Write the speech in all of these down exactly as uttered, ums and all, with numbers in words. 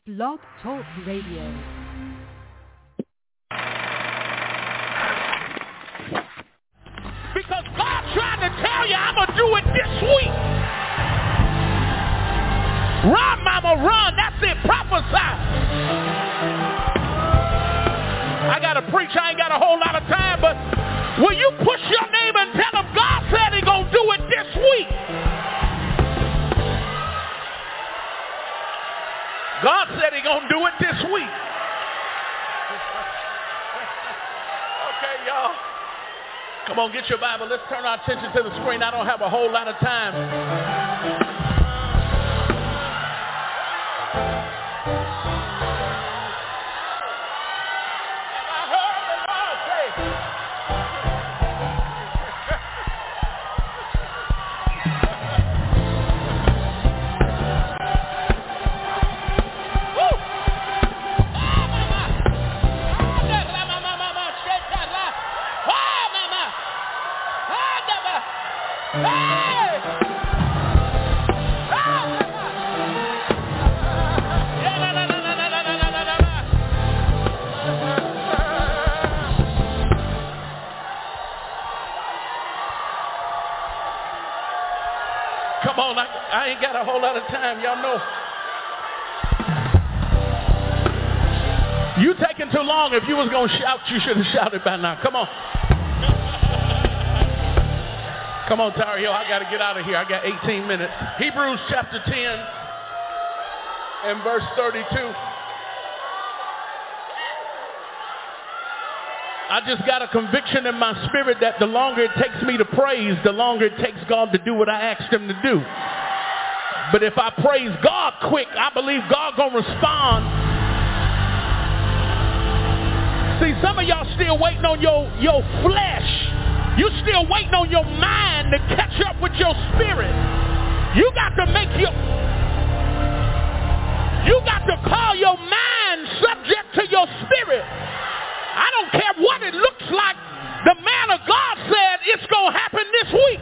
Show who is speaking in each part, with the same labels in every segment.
Speaker 1: Blog Talk Radio.
Speaker 2: Because God trying to tell you, I'm going to do it this week. Run, mama, run. That's it. Prophesy. I got to preach. I ain't got a whole lot of time, but will you push your neighbor and tell him God said he's going to do it this week? God said he's going to do it this week. Okay, y'all. Come on, get your Bible. Let's turn our attention to the screen. I don't have a whole lot of time. Come on, I, I ain't got a whole lot of time, y'all know. You taking too long. If you was going to shout, you should have shouted by now. Come on. Come on, Tar Heel, I got to get out of here. I got eighteen minutes. Hebrews chapter ten and verse thirty-two. I just got a conviction in my spirit that the longer it takes me to praise, the longer it takes God to do what I asked him to do. But if I praise God quick, I believe God gonna respond. See, some of y'all still waiting on your, your flesh. You still waiting on your mind to catch up with your spirit. You got to make your, you got to call your mind subject to your spirit. I don't care what it looks like. The man of God said it's going to happen this week.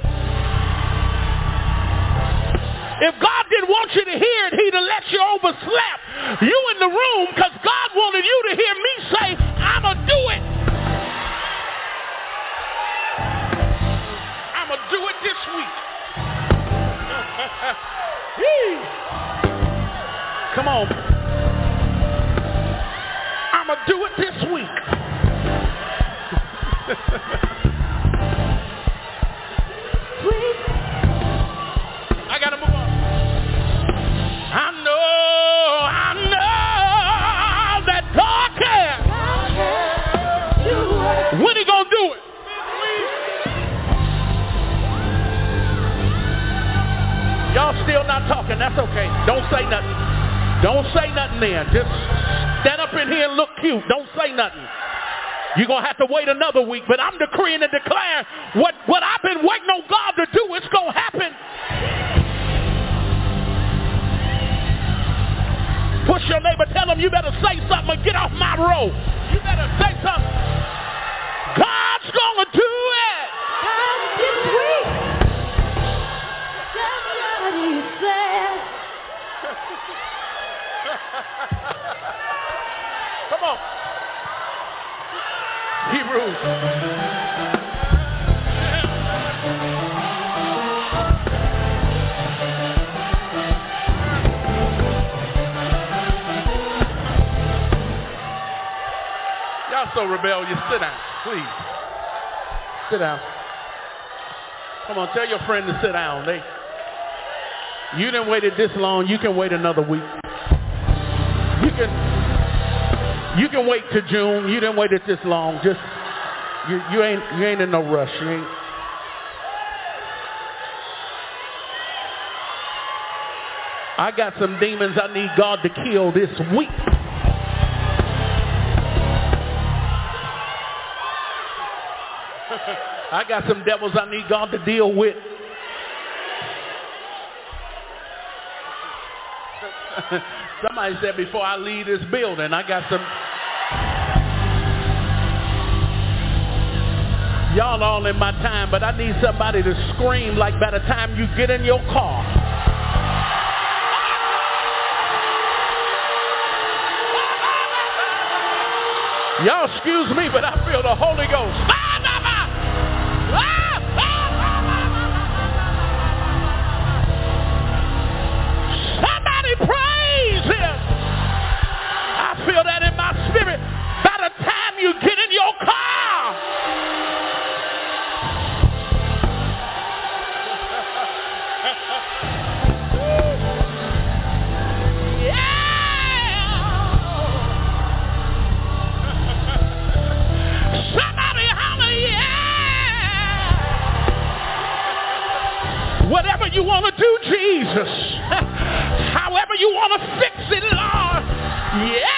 Speaker 2: If God didn't want you to hear it, he'd have let you overslap you in the room because God wanted you to hear me say, I'm going to do it. I'm going to do it this week. Come on. I'm going to do it this week. I gotta move on. I know, I know that God can. When he gonna do it? Y'all still not talking. That's okay. Don't say nothing. Don't say nothing then. Just stand up in here and look cute. Don't say nothing. You're going to have to wait another week, but I'm decreeing and declaring what, what I've been waiting on God to do, it's going to happen. Push your neighbor, tell him you better say something and get off my road. You better say something. God's going to do it.
Speaker 3: God this week. Just what he said.
Speaker 2: Come on. Hebrews. Y'all so rebellious. Sit down, please. Sit down. Come on, tell your friend to sit down. They, you didn't wait it this long. You can wait another week. You can. You can wait till June. You didn't wait it this long. Just you, you ain't you ain't in no rush. You ain't. I got some demons I need God to kill this week. I got some devils I need God to deal with. Somebody said before I leave this building, I got some. Y'all all in my time, but I need somebody to scream like by the time you get in your car. Y'all excuse me, but I feel the Holy Ghost. Somebody praise him. I feel that in my spirit. By the time you get in your car, whatever you want to do, Jesus. However you want to fix it, Lord. Yeah.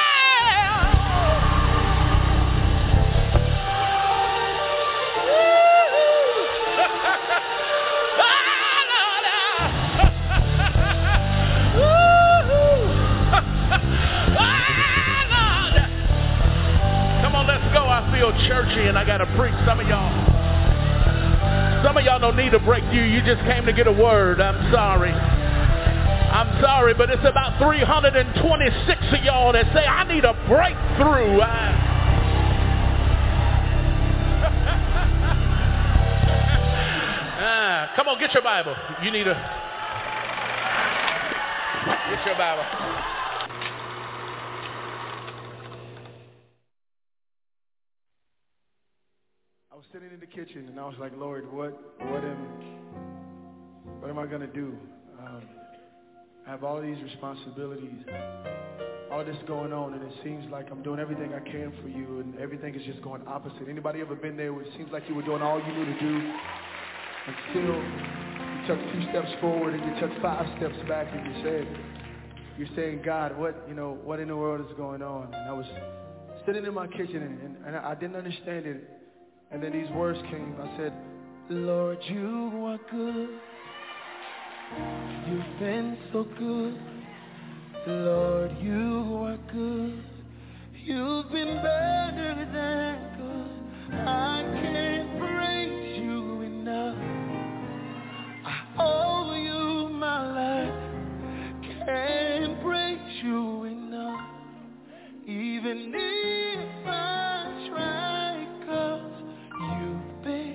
Speaker 2: Come on, let's go. I feel churchy and I got to preach. Some of y'all. Some of y'all don't need a breakthrough. You just came to get a word. I'm sorry. I'm sorry, but it's about three hundred twenty-six of y'all that say, I need a breakthrough. I... ah, come on, get your Bible. You need a... Get your Bible.
Speaker 4: I was sitting in the kitchen and I was like, Lord, what, what am, what am I gonna do? Um, I have all these responsibilities, all this going on, and it seems like I'm doing everything I can for you, and everything is just going opposite. Anybody ever been there where it seems like you were doing all you knew to do, and still you took two steps forward and you took five steps back, and you said, you're saying, God, what, you know, what in the world is going on? And I was sitting in my kitchen, and, and, and I didn't understand it. And then these words came. I said, Lord, you are good. You've been so good. Lord, you are good. You've been better than good. I can't praise you enough. I owe you my life. Can't praise you enough. Even if I try, 'cause you've been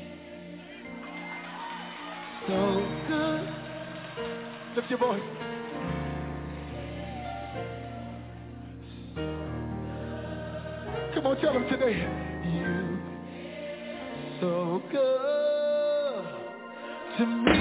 Speaker 4: so good. Lift your voice. Come on, tell them today. You so good to me.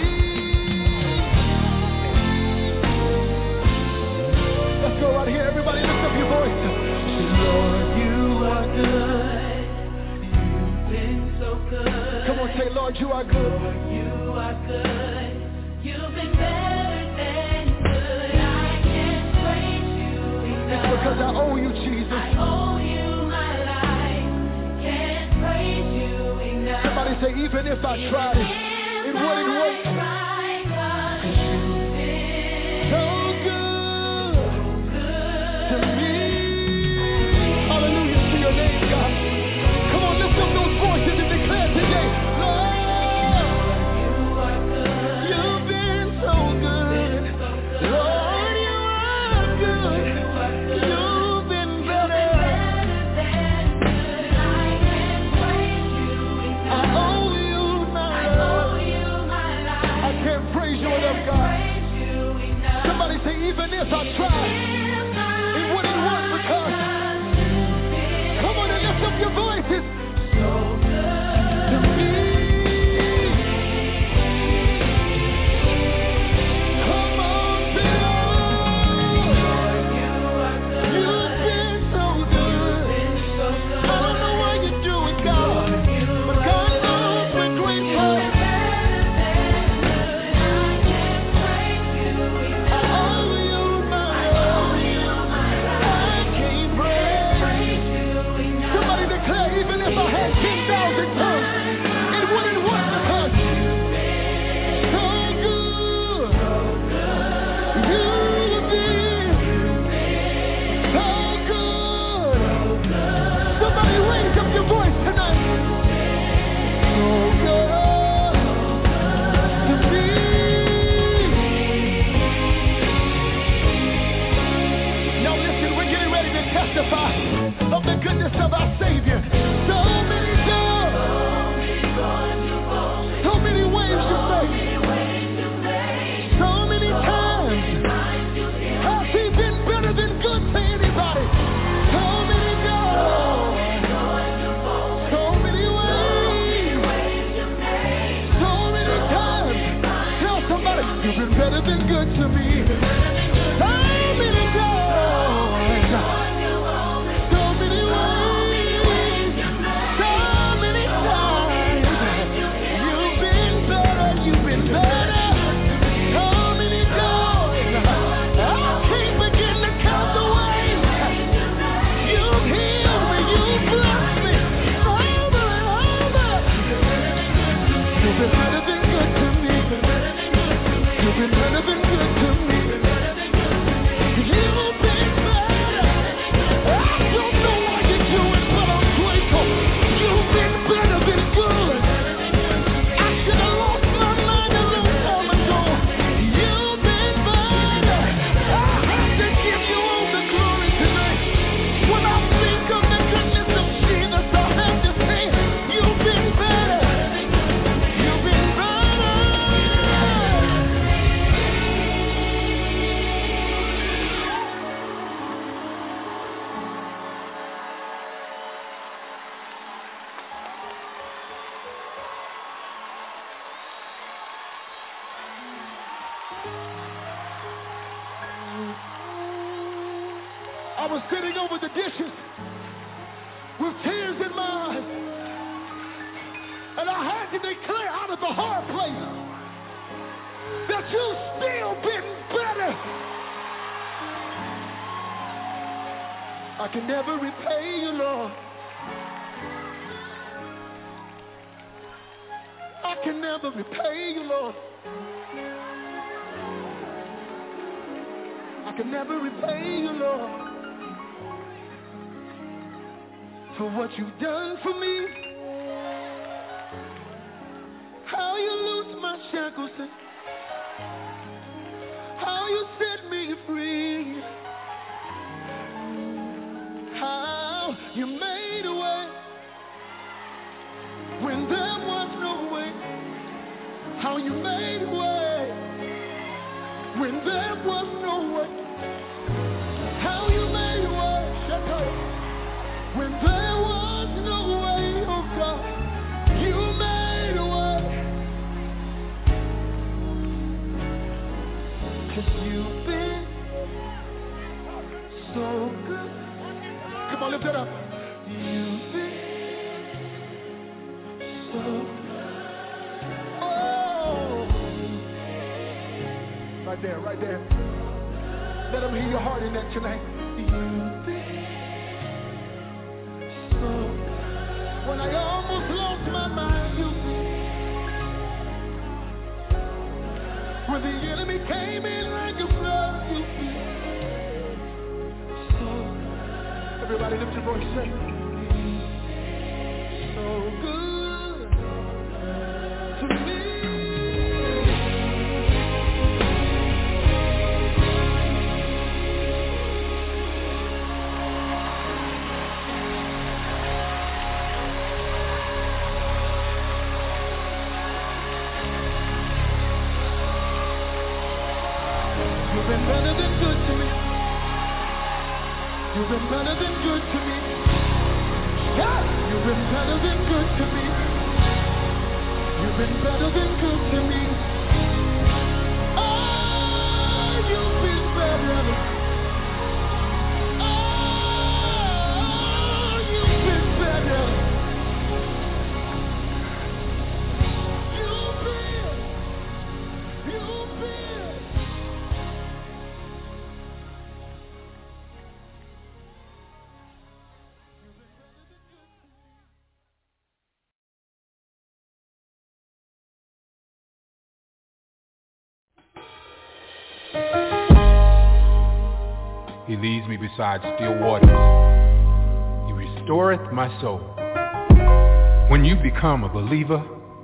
Speaker 4: Let's go out here, everybody. Lift up your voice. Lord, you are good. You've been so good. Come on, say, Lord, you are good. Lord, you are good. You've been better than good. I can't praise you enough. It's because I owe you, Jesus. I owe you my life. Can't praise you enough. Somebody say, even if I tried it, it wouldn't work. So good to me. Hallelujah to your name, God. Come on, lift up those voices and declare today, Lord, you've been so good. Lord, you are good. You've been better. I owe you my life. I I was sitting over the dishes with tears in my eyes, and I had to declare out of the hard place that you've still been better. I can never repay you, Lord. I can never repay you, Lord. I can never repay you, Lord, for what you've done for me. How you loose my shackles and how you set me free. How you made a way when there was no way. How you made a way when there was no way. How you made a way when there was no way, oh God. You made a way. 'Cause you've been so good. Come on, lift it up. You've been so good. Oh. Right there, right there. Let them hear your heart in that tonight. You've been so good. When I almost lost my mind, you've been. When the enemy came in like a flood, you've been. Everybody lift your voice, say, so good to me. You've been better than good to me. You've been better than good to me. Yeah. You've been better than good to me. You've been better than good to me. Oh, you've been better. Oh, you've been better. You've been. You've been.
Speaker 5: He leads me beside still waters. He restoreth my soul. When you become a believer,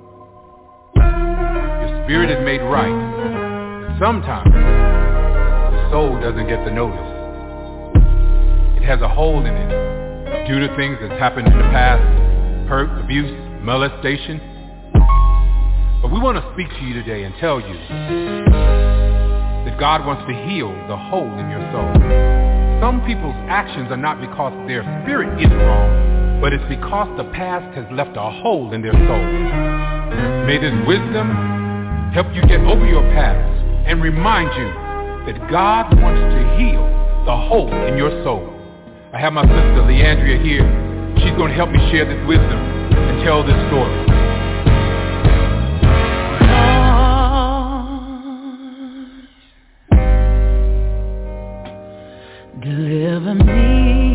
Speaker 5: your spirit is made right. And sometimes the soul doesn't get the notice. It has a hole in it due to things that's happened in the past, hurt, abuse, molestation. But we want to speak to you today and tell you that God wants to heal the hole in your soul. Some people's actions are not because their spirit is wrong, but it's because the past has left a hole in their soul. May this wisdom help you get over your past and remind you that God wants to heal the hole in your soul. I have my sister Leandria here. She's going to help me share this wisdom and tell this story.
Speaker 6: Deliver me,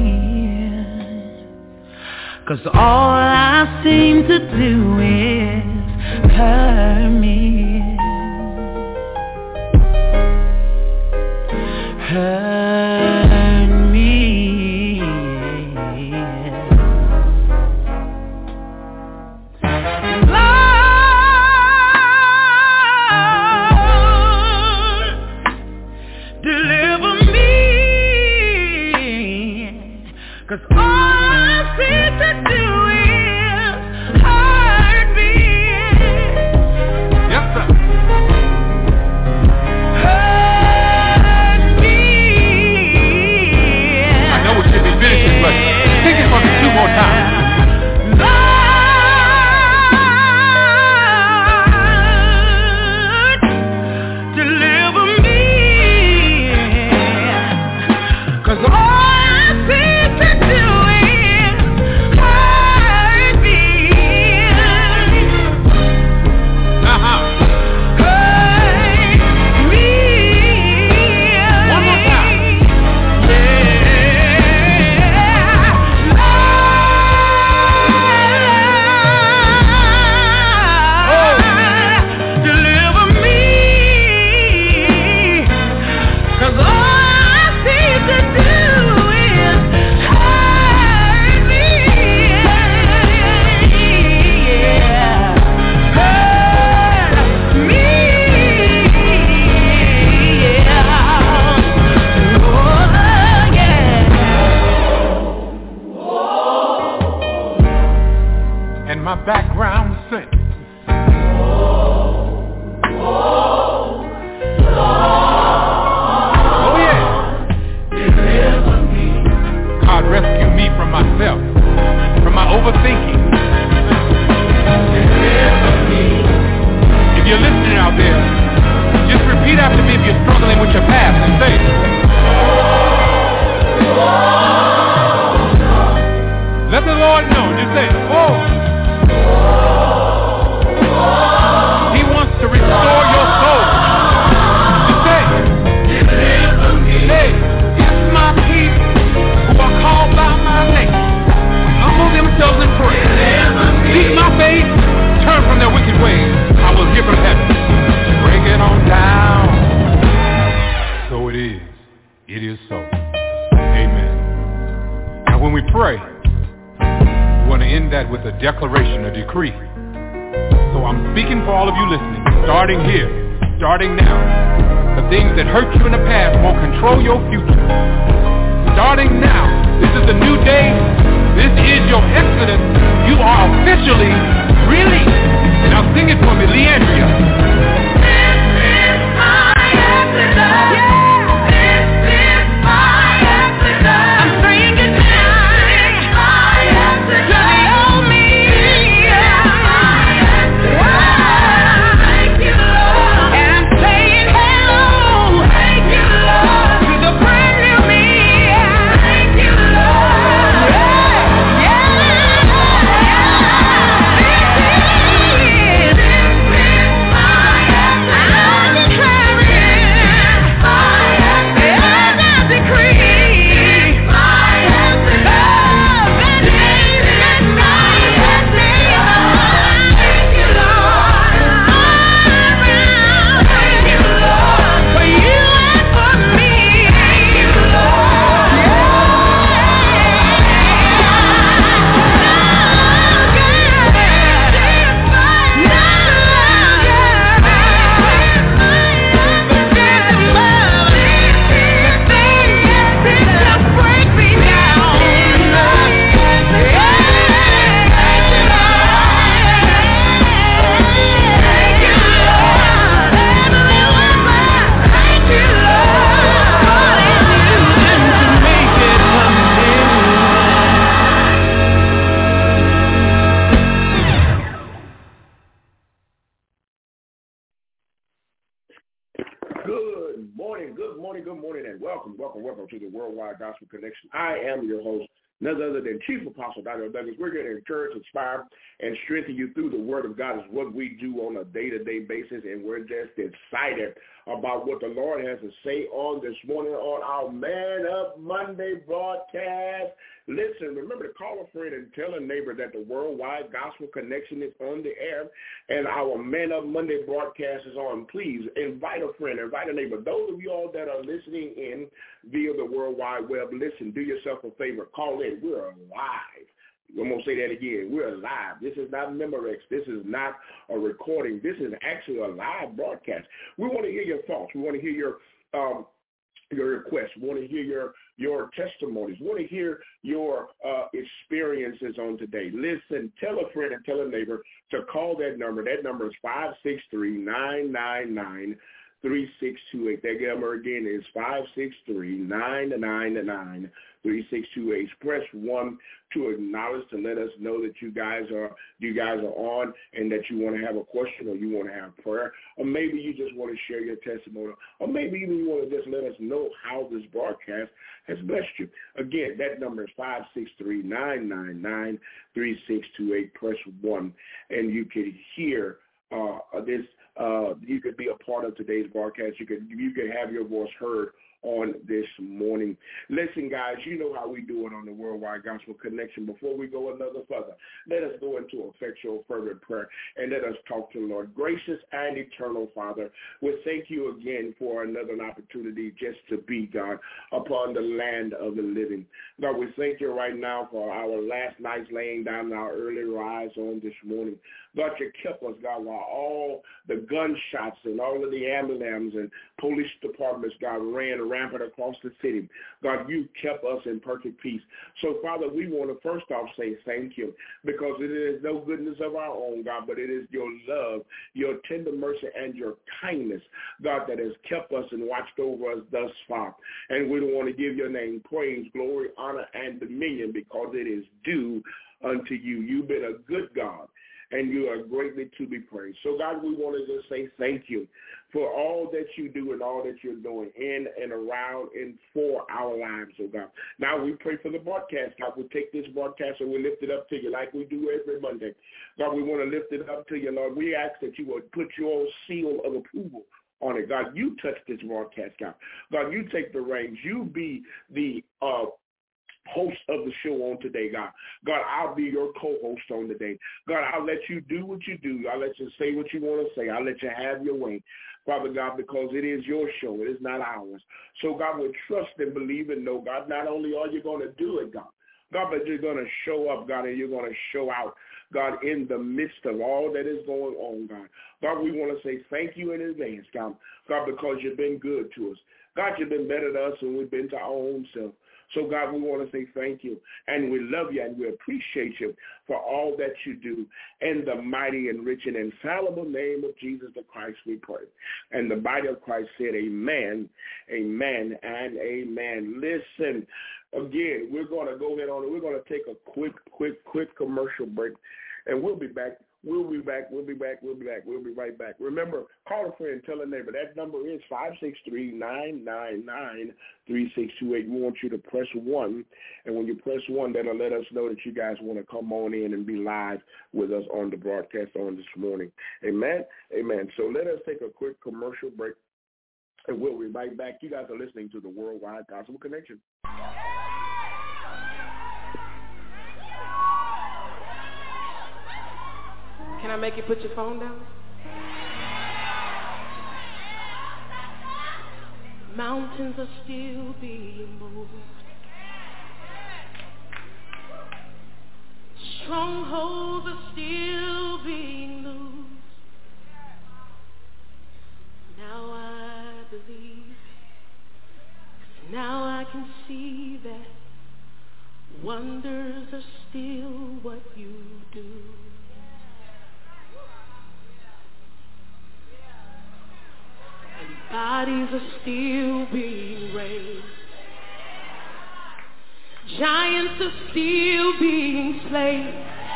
Speaker 6: 'cause all I seem to do is hurt me, hurt me. Lord, deliver me. 'Cause all I seem to do is hurt me.
Speaker 5: Yes, sir.
Speaker 6: Hurt me.
Speaker 5: I know it should be finishing, but sing it for me two more times.
Speaker 6: Lord, deliver me. 'Cause all I
Speaker 5: Amen. Now when we pray, we want to end that with a declaration, a decree. So I'm speaking for all of you listening, starting here, starting now. The things that hurt you in the past won't control your future. Starting now, this is a new day. This is your exodus. You are officially released. Now sing it for me, Leandria.
Speaker 6: This is my exodus. Yeah. This is my exodus. I'm saying goodnight. This is my exodus. To the old me. This is my exodus. Thank you, Lord. And I'm saying hello. Thank you, Lord. To the brand new me. Thank you, Lord. Yeah. Yeah. This is, this is my exodus. I declare it. My exodus. And I decree. This is my exodus. Oh, that this is my exodus. Thank you, Lord. All around. Thank you, Lord. For you and for me. Thank you, Lord.
Speaker 7: Good morning, good morning, good morning, and welcome, welcome, welcome to the Worldwide Gospel Connection. I am your host, none other than Chief Apostle Doctor Douglas. We're going to encourage, inspire, and strengthen you through the Word of God is what we do on a day-to-day basis, and we're just excited about what the Lord has to say on this morning on our Man Up Monday broadcast. Listen, remember to call a friend and tell a neighbor that the Worldwide Gospel Connection is on the air and our Man Up Monday broadcast is on. Please invite a friend, invite a neighbor. Those of you all that are listening in via the World Wide Web, listen, do yourself a favor. Call in. We're live. I'm going to say that again. We're live. This is not Memorex. This is not a recording. This is actually a live broadcast. We want to hear your thoughts. We want to hear your um, your requests. We want to hear your your testimonies. We want to hear your uh, experiences on today. Listen, tell a friend and tell a neighbor to call that number. That number is five six three, nine nine nine, three six two eight. That number again is five six three, nine nine nine, three six two eight. Press one to acknowledge, to let us know that you guys are you guys are on and that you want to have a question or you want to have prayer, or maybe you just want to share your testimony, or maybe even you want to just let us know how this broadcast has blessed you. Again, that number is five six three, nine nine nine, three six two eight. Press one, and you can hear uh, this. Uh, you could be a part of today's broadcast. You could you could have your voice heard on this morning. Listen, guys, you know how we do it on the Worldwide Gospel Connection. Before we go another further, let us go into effectual fervent prayer and let us talk to the Lord. Gracious and eternal Father, we thank you again for another opportunity just to be, God, upon the land of the living. God, we thank you right now for our last night's laying down and our early rise on this morning. God, you kept us, God, while all the gunshots and all of the ambulance and police departments, God, ran rampant across the city. God, you kept us in perfect peace. So, Father, we want to first off say thank you, because it is no goodness of our own, God, but it is your love, your tender mercy, and your kindness, God, that has kept us and watched over us thus far. And we want to give your name praise, glory, honor, and dominion, because it is due unto you. You've been a good God, and you are greatly to be praised. So, God, we want to just say thank you for all that you do and all that you're doing in and around and for our lives, oh God. Now we pray for the broadcast, God. We take this broadcast and we lift it up to you like we do every Monday. God, we want to lift it up to you, Lord. We ask that you would put your seal of approval on it. God, you touch this broadcast, God. God, you take the reins. You be the uh host of the show on today, God. God, I'll be your co-host on today. God, I'll let you do what you do. I'll let you say what you want to say. I'll let you have your way. Father God, because it is your show. It is not ours. So, God, we trust and believe and know, God, not only are you going to do it, God, God, but you're going to show up, God, and you're going to show out, God, in the midst of all that is going on, God. God, we want to say thank you in advance, God, God, because you've been good to us. God, you've been better to us than we've been to our own self. So, God, we want to say thank you, and we love you, and we appreciate you for all that you do. In the mighty and rich and infallible name of Jesus the Christ, we pray. And the body of Christ said, amen, amen, and amen. Listen, again, we're going to go ahead on, we're going to take a quick, quick, quick commercial break, and we'll be back. We'll be back. We'll be back. We'll be back. We'll be right back. Remember, call a friend, tell a neighbor. That number is five six three, nine nine nine, three six two eight. We want you to press one, and when you press one, that'll let us know that you guys want to come on in and be live with us on the broadcast on this morning. Amen? Amen. So let us take a quick commercial break, and we'll be right back. You guys are listening to the Worldwide Gospel Connection.
Speaker 8: Can I make you put your phone down? Mountains are still being moved. Strongholds are still being loosed. Now I believe. Now I can see that wonders are still what you do. Bodies are still being raised. Giants are still being slain.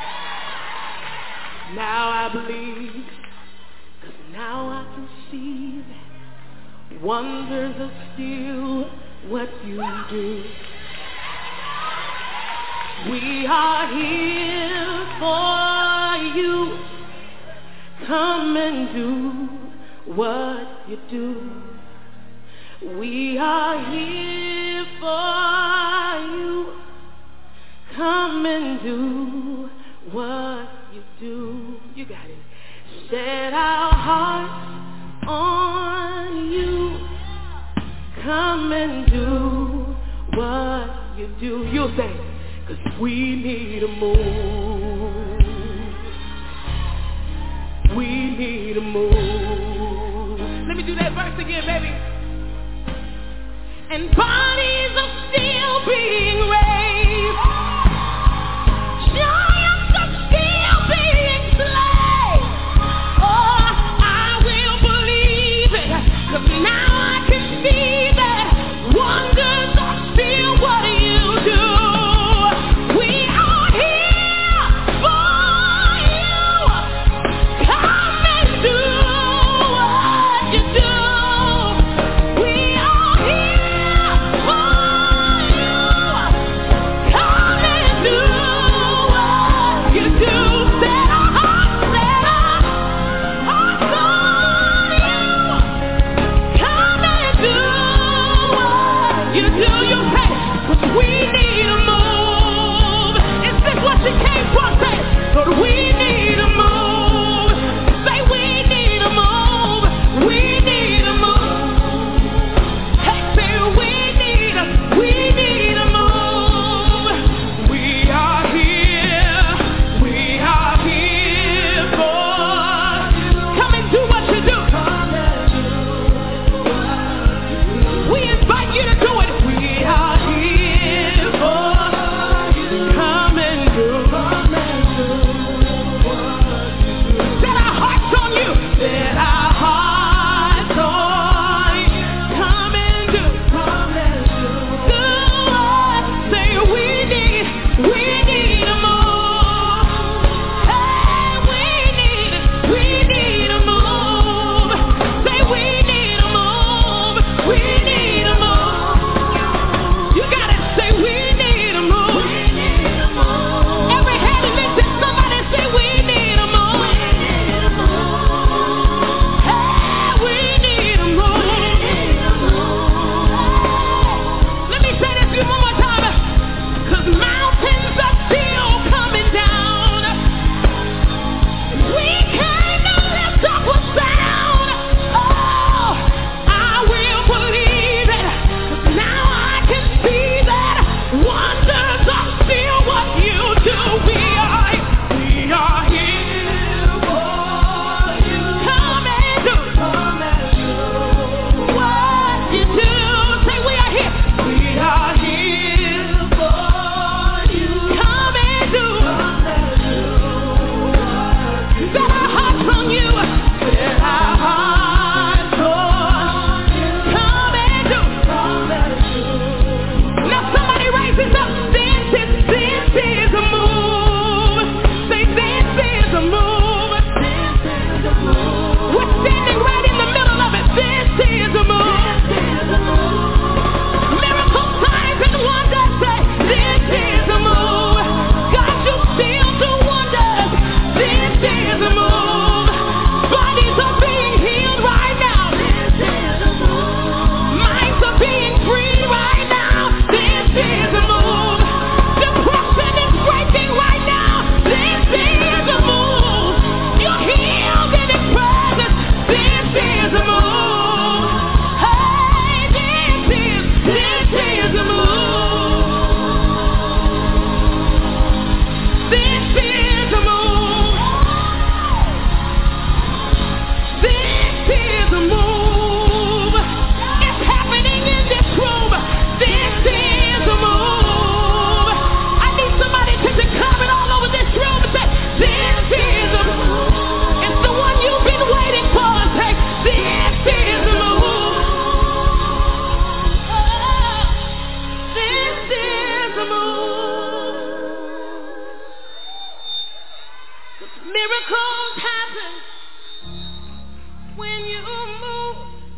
Speaker 8: Now I believe, 'cause now I can see that wonders are still what you do. We are here for you. Come and do what you do. We are here for you. Come and do what you do. You got it. Set our hearts on you. Come and do what you do. You'll say, 'cause we need a move. We need a move. Let me do that verse again, baby. And bodies are still being raised. Giants are still being slain. Oh, I will believe it, 'cause now I can see that wonders are still what you do. We are here for you. Come and do what you do. We are here for voices up. This is, this is a move. Say, this is a move. This is a move. We're standing right in the middle of it. This is a move. This is a move. Miracle signs and wonders. Say, this is a move. God, you still do wonders. This is a move. Bodies are being healed right now. This is a move. Minds are being free right now. This is a move. Depression is breaking right now. This is a move. You're healed in His presence. This is a move. Hey, this is, this is a move. This is a move. This is a move. It's happening in this room. This is a move. I need somebody to declare it all over this room and say, this is a move. It's the one you've been waiting for. Say, this is a move. This is a move. Miracles happen when you move.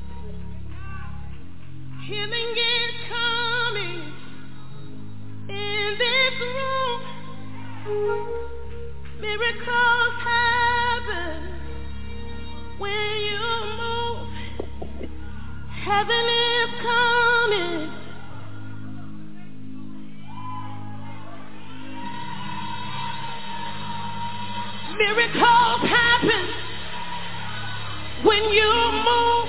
Speaker 8: Healing is coming in this room. Miracles happen when you move. Heaven is coming. Miracles happen when you move.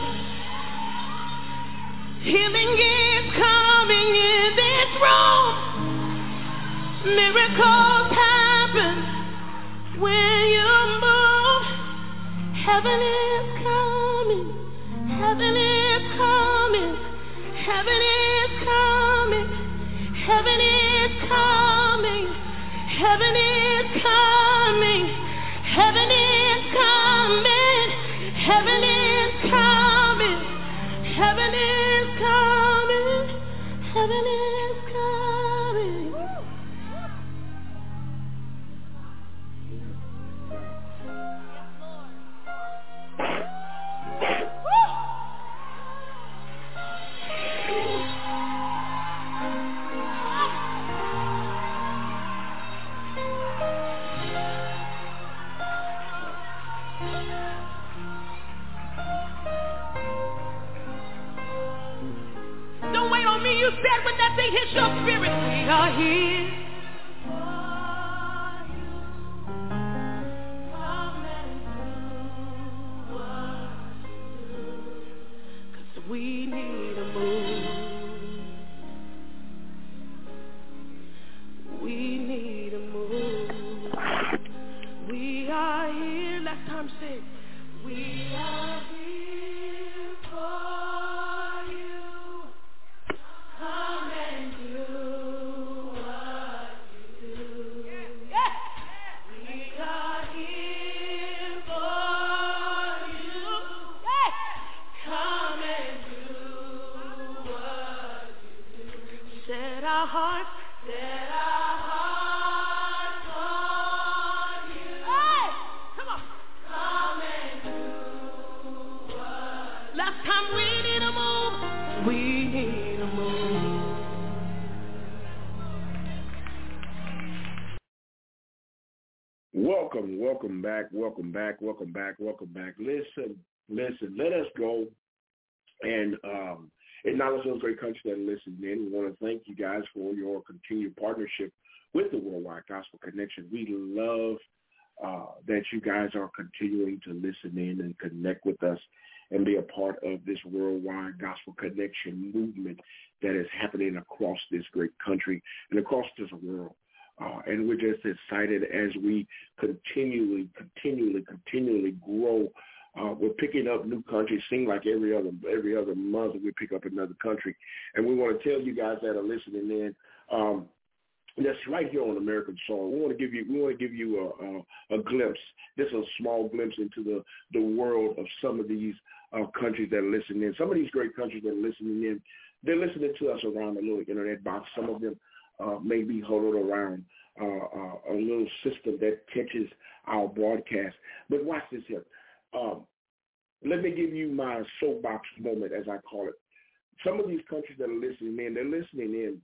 Speaker 8: Healing is coming in this room. Miracles happen when you move. Heaven is coming. Heaven is coming. Heaven is coming. Heaven is coming. Heaven is coming. Heaven is coming. Heaven is coming. Heaven is coming. Heaven is coming. Don't wait on me. You said when that thing hits your spirit, we are here. Cause we need a move. We need a move. We are here. Last time say, we are here for you. Come and do what you do. Yeah. We are here for you. Yeah. Come and do what you do. Set our hearts, set our hearts on you. Hey, come on. Come and do what. Last time we need a move. We need a move.
Speaker 7: Welcome, welcome back, welcome back, welcome back, welcome back. Listen, listen, let us go and um, acknowledge those great countries that are listening in. We want to thank you guys for your continued partnership with the Worldwide Gospel Connection. We love uh, that you guys are continuing to listen in and connect with us and be a part of this Worldwide Gospel Connection movement that is happening across this great country and across this world. Uh, and we're just excited as we continually, continually, continually grow. Uh, we're picking up new countries. Seems like every other every other month we pick up another country. And we want to tell you guys that are listening in, um, that's right here on American soil. We want to give you we want to give you a, a, a glimpse, just a small glimpse into the, the world of some of these uh, countries that are listening in. Some of these great countries that are listening in, they're listening to us around the little internet box. Some of them uh, may be huddled around uh, uh, a little system that catches our broadcast. But watch this here. Um, let me give you my soapbox moment, as I call it. Some of these countries that are listening in, they're listening in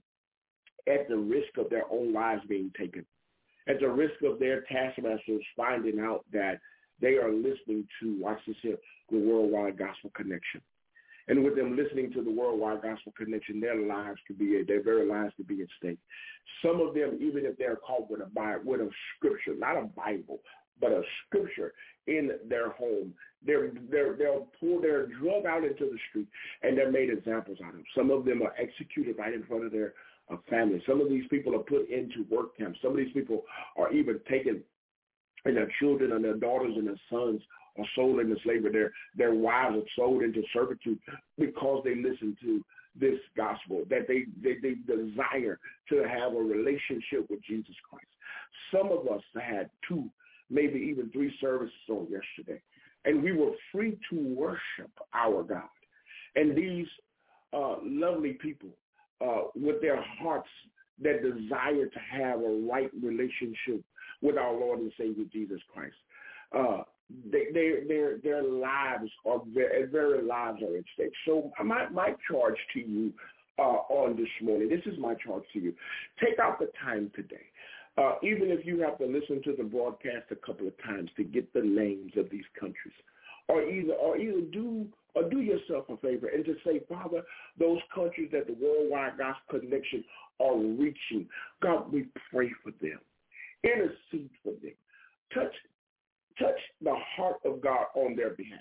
Speaker 7: at the risk of their own lives being taken, at the risk of their taskmasters finding out that they are listening to, watch this here, the Worldwide Gospel Connection. And with them listening to the Worldwide Gospel Connection, their lives could be, their very lives could be at stake. Some of them, even if they're caught with a Bible, with a scripture, not a Bible, but a scripture in their home, they're, they're, they'll pull their drug out into the street, and they're made examples out of them. Some of them are executed right in front of their uh, family. Some of these people are put into work camps. Some of these people are even taken, and their children and their daughters and their sons are sold into slavery. Their, their wives are sold into servitude because they listen to this gospel, that they, they, they desire to have a relationship with Jesus Christ. Some of us had two, maybe even three services on yesterday, and we were free to worship our God. And these uh, lovely people uh, with their hearts that desire to have a right relationship with our Lord and Savior Jesus Christ, uh, they, they, their their lives are very, very lives are at stake. So my my charge to you uh, on this morning, this is my charge to you: take out the time today, uh, even if you have to listen to the broadcast a couple of times to get the names of these countries, or either or either do or do yourself a favor and to say, Father, those countries that the Worldwide Gospel Connection are reaching, God, we pray for them, intercede for them, touch. Touch the heart of God on their behalf.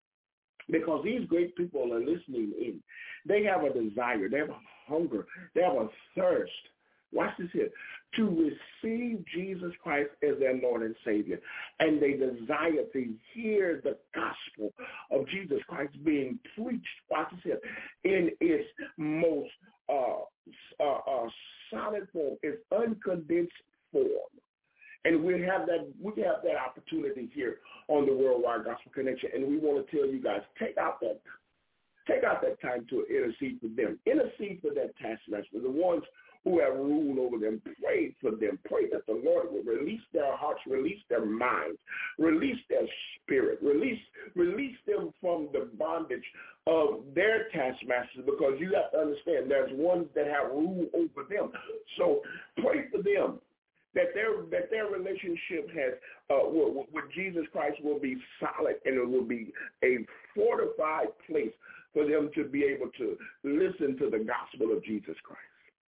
Speaker 7: Because these great people are listening in. They have a desire. They have a hunger. They have a thirst. Watch this here. To receive Jesus Christ as their Lord and Savior. And they desire to hear the gospel of Jesus Christ being preached, watch this here, in its most uh, uh, uh, solid form, its uncondensed form. And we have that we have that opportunity here on the Worldwide Gospel Connection, and we want to tell you guys, take out that take out that time to intercede for them. Intercede for that taskmaster, the ones who have ruled over them. Pray for them. Pray that the Lord will release their hearts, release their minds, release their spirit, release release them from the bondage of their taskmasters, because you have to understand there's ones that have rule over them. So pray for them. That their that their relationship has uh, with, with Jesus Christ will be solid, and it will be a fortified place for them to be able to listen to the gospel of Jesus Christ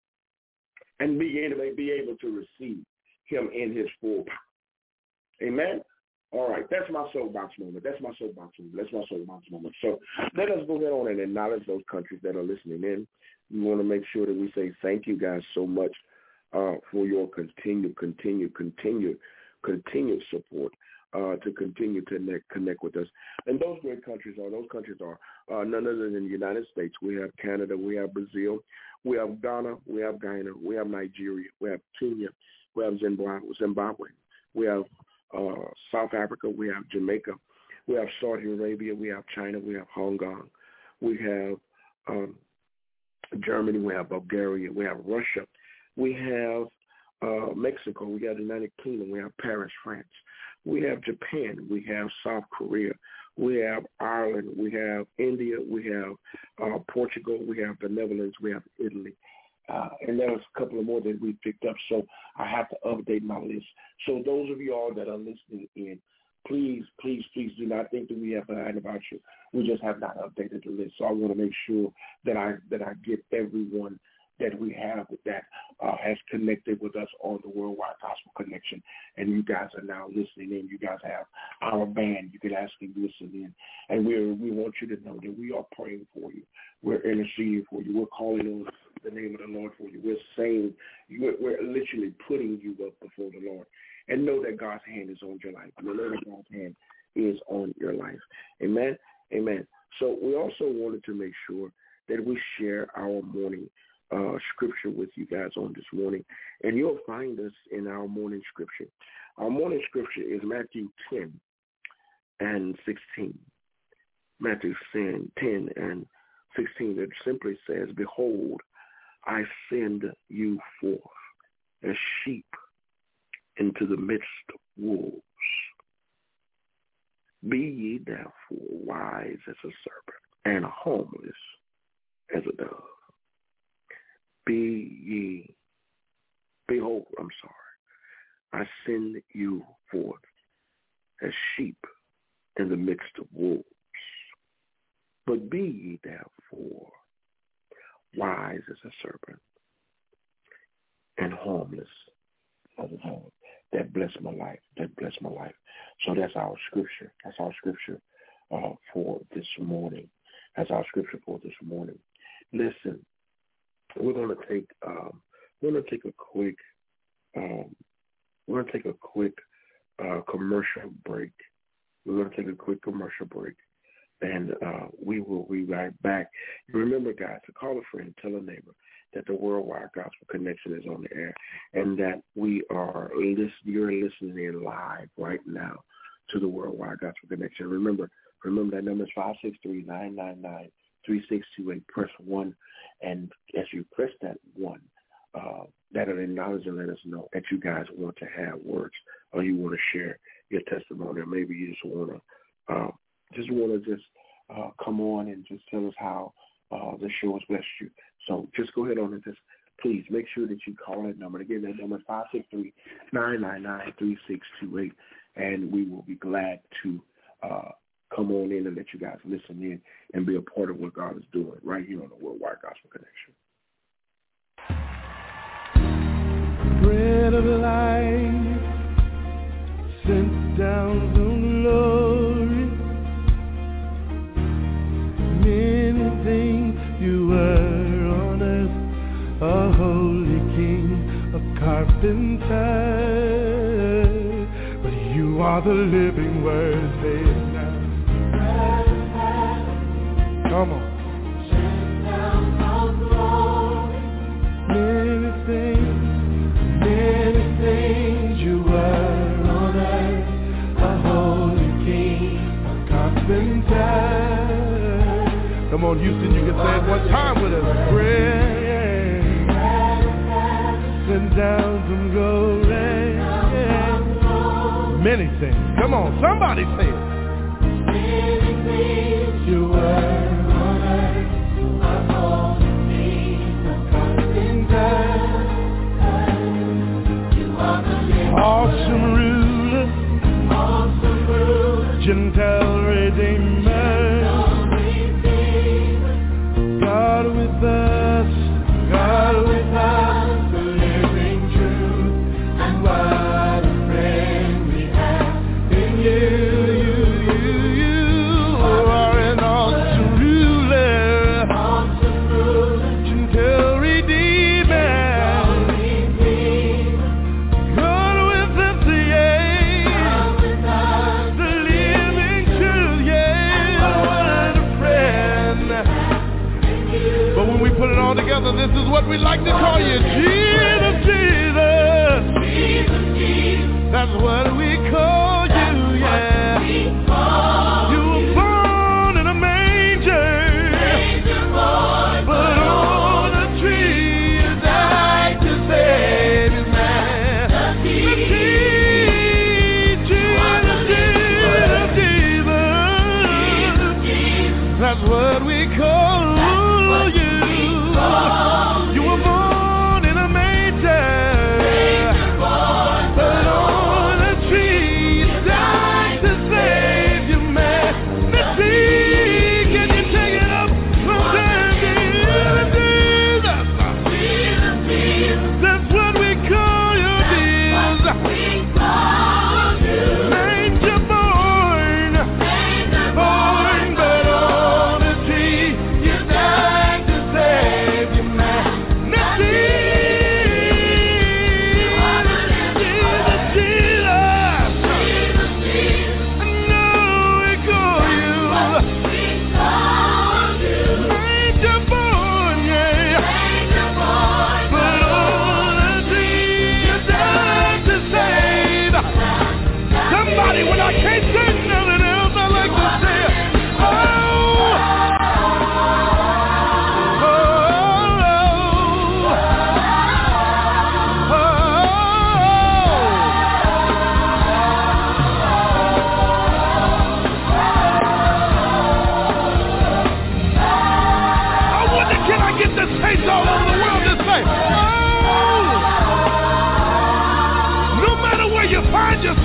Speaker 7: and be able, be able to receive him in his full power. Amen? All right, that's my soapbox moment. That's my soapbox moment. That's my soapbox moment. So let us go ahead on and acknowledge those countries that are listening in. We want to make sure that we say thank you guys so much Uh, for your continued, continued, continued, continued support uh, to continue to connect, connect with us. And those great countries are, those countries are uh, none other than the United States. We have Canada, we have Brazil, we have Ghana, we have Guyana, we have Nigeria, we have Kenya, we have Zimbabwe, we have uh, South Africa, we have Jamaica, we have Saudi Arabia, we have China, we have Hong Kong, we have um, Germany, we have Bulgaria, we have Russia. We have uh, Mexico. We got the United Kingdom. We have Paris, France. We have Japan. We have South Korea. We have Ireland. We have India. We have uh, Portugal. We have the Netherlands. We have Italy. Uh, and there's a couple of more that we picked up, so I have to update my list. So those of you all that are listening in, please, please, please do not think that we have forgotten about you. We just have not updated the list. So I want to make sure that I that I get everyone that we have that uh, has connected with us on the Worldwide Gospel Connection. And you guys are now listening in. You guys have our band. You can actually listen in. And we we want you to know that we are praying for you. We're interceding for you. We're calling on the name of the Lord for you. We're saying, we're, we're literally putting you up before the Lord. And know that God's hand is on your life. And know that God's hand is on your life. Amen? Amen. So we also wanted to make sure that we share our morning Uh, scripture with you guys on this morning, and you'll find us in our morning scripture. Our morning scripture is Matthew ten and sixteen. Matthew ten and sixteen. It simply says, "Behold, I send you forth the midst of wolves. Be ye therefore wise as a serpent and harmless as a dove. Be ye, behold, I'm sorry, I send you forth as sheep in the midst of wolves. But be ye therefore wise as a serpent and harmless as a dove. That blessed my life. That blessed my life. So that's our scripture. That's our scripture uh, for this morning. That's our scripture for this morning. Listen, we're going to take um, we're going to take a quick um, we're going to take a quick uh, commercial break. We're going to take a quick commercial break, and uh, we will be right back. Remember, guys, to call a friend, tell a neighbor that the Worldwide Gospel Connection is on the air, and that we are listen, you're listening in live right now to the Worldwide Gospel Connection. Remember, remember that number is five six three, nine nine nine, three six two eight. Press one, and as you press that one, uh, that'll acknowledge and let us know that you guys want to have words, or you want to share your testimony, or maybe you just want to uh, just want to just uh, come on and just tell us how uh, the show has blessed you. So just go ahead on and just please make sure that you call that number. Again, that number is five six three, nine nine nine, three six two eight, and we will be glad to uh, come on in and let you guys listen in and be a part of what God is doing right here on the Worldwide Gospel Connection.
Speaker 9: Bread of life sent down from glory. Many things you were on earth, a holy king, a carpenter, but you are the living word. Say it now. Come on. Many things, many things you were on earth, a holy king, a carpenter. Come on, Houston, you can say it one time with us. Bread, sent down from glory. Many things. Come on, somebody say it. Many things you were on earth, a holy king, a carpenter. You are the awesome ruler, awesome ruler, Gentile redeemer. God with us, God with us, the living truth, and what a friend we have in you. You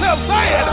Speaker 9: yourself, say it.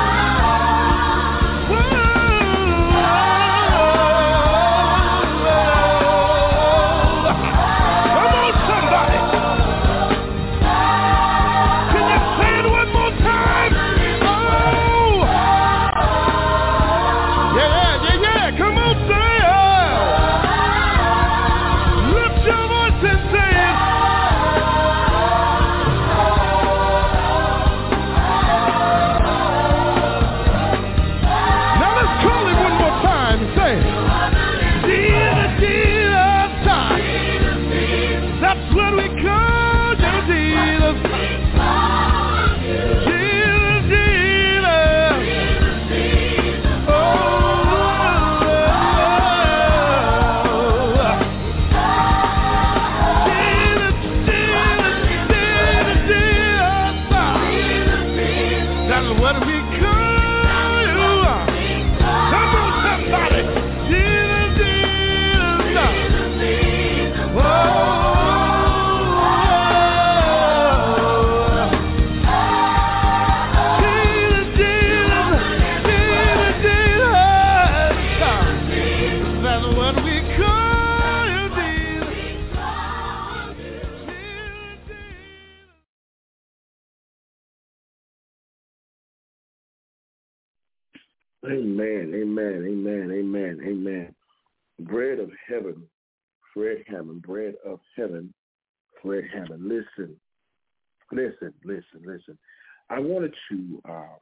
Speaker 7: Amen, amen, amen, amen, amen. Bread of heaven, Fred Hammond, bread of heaven, Fred Hammond. Listen, listen, listen, listen. I wanted to uh,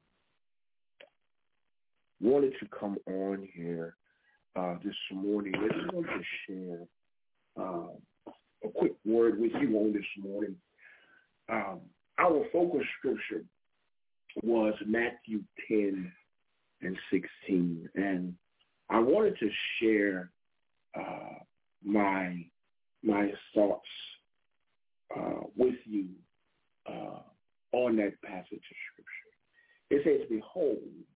Speaker 7: wanted to come on here uh, this morning. I just wanted to share uh, a quick word with you on this morning. Um, our focus scripture was Matthew ten and sixteen, and I wanted to share uh, my my thoughts uh, with you uh, on that passage of scripture. It says, "Behold,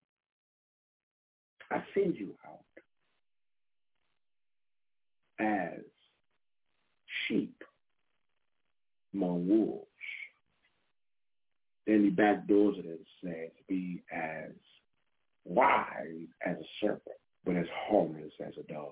Speaker 7: I send you out as sheep among wolves." Then the back doors of it says, "Be as wise as a serpent, but as harmless as a dove."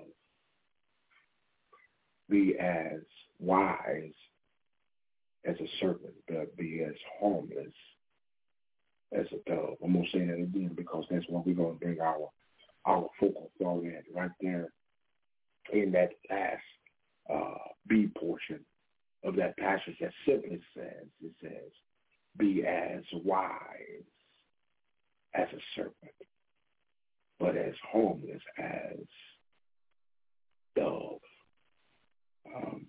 Speaker 7: Be as wise as a serpent, but be as harmless as a dove. I'm going to say that again because that's what we're going to bring our, our focal thought at right there in that last uh, B portion of that passage that simply says, it says, be as wise as a serpent, but as harmless as dove. Um,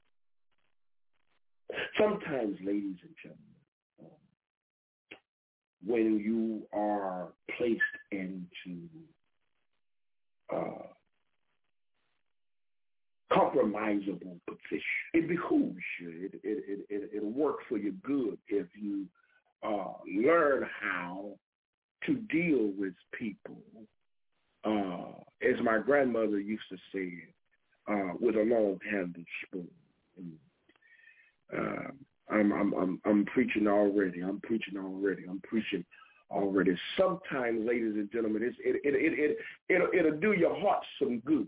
Speaker 7: sometimes, ladies and gentlemen, um, when you are placed into uh, compromisable position, it behooves you. It, it, it, it, it'll work for your good if you uh, learn how to deal with people, uh, as my grandmother used to say, uh, with a long-handled spoon. And, uh, I'm, I'm, I'm, I'm preaching already. I'm preaching already. I'm preaching already. Sometimes, ladies and gentlemen, it's, it, it, it, it, it'll, it'll do your heart some good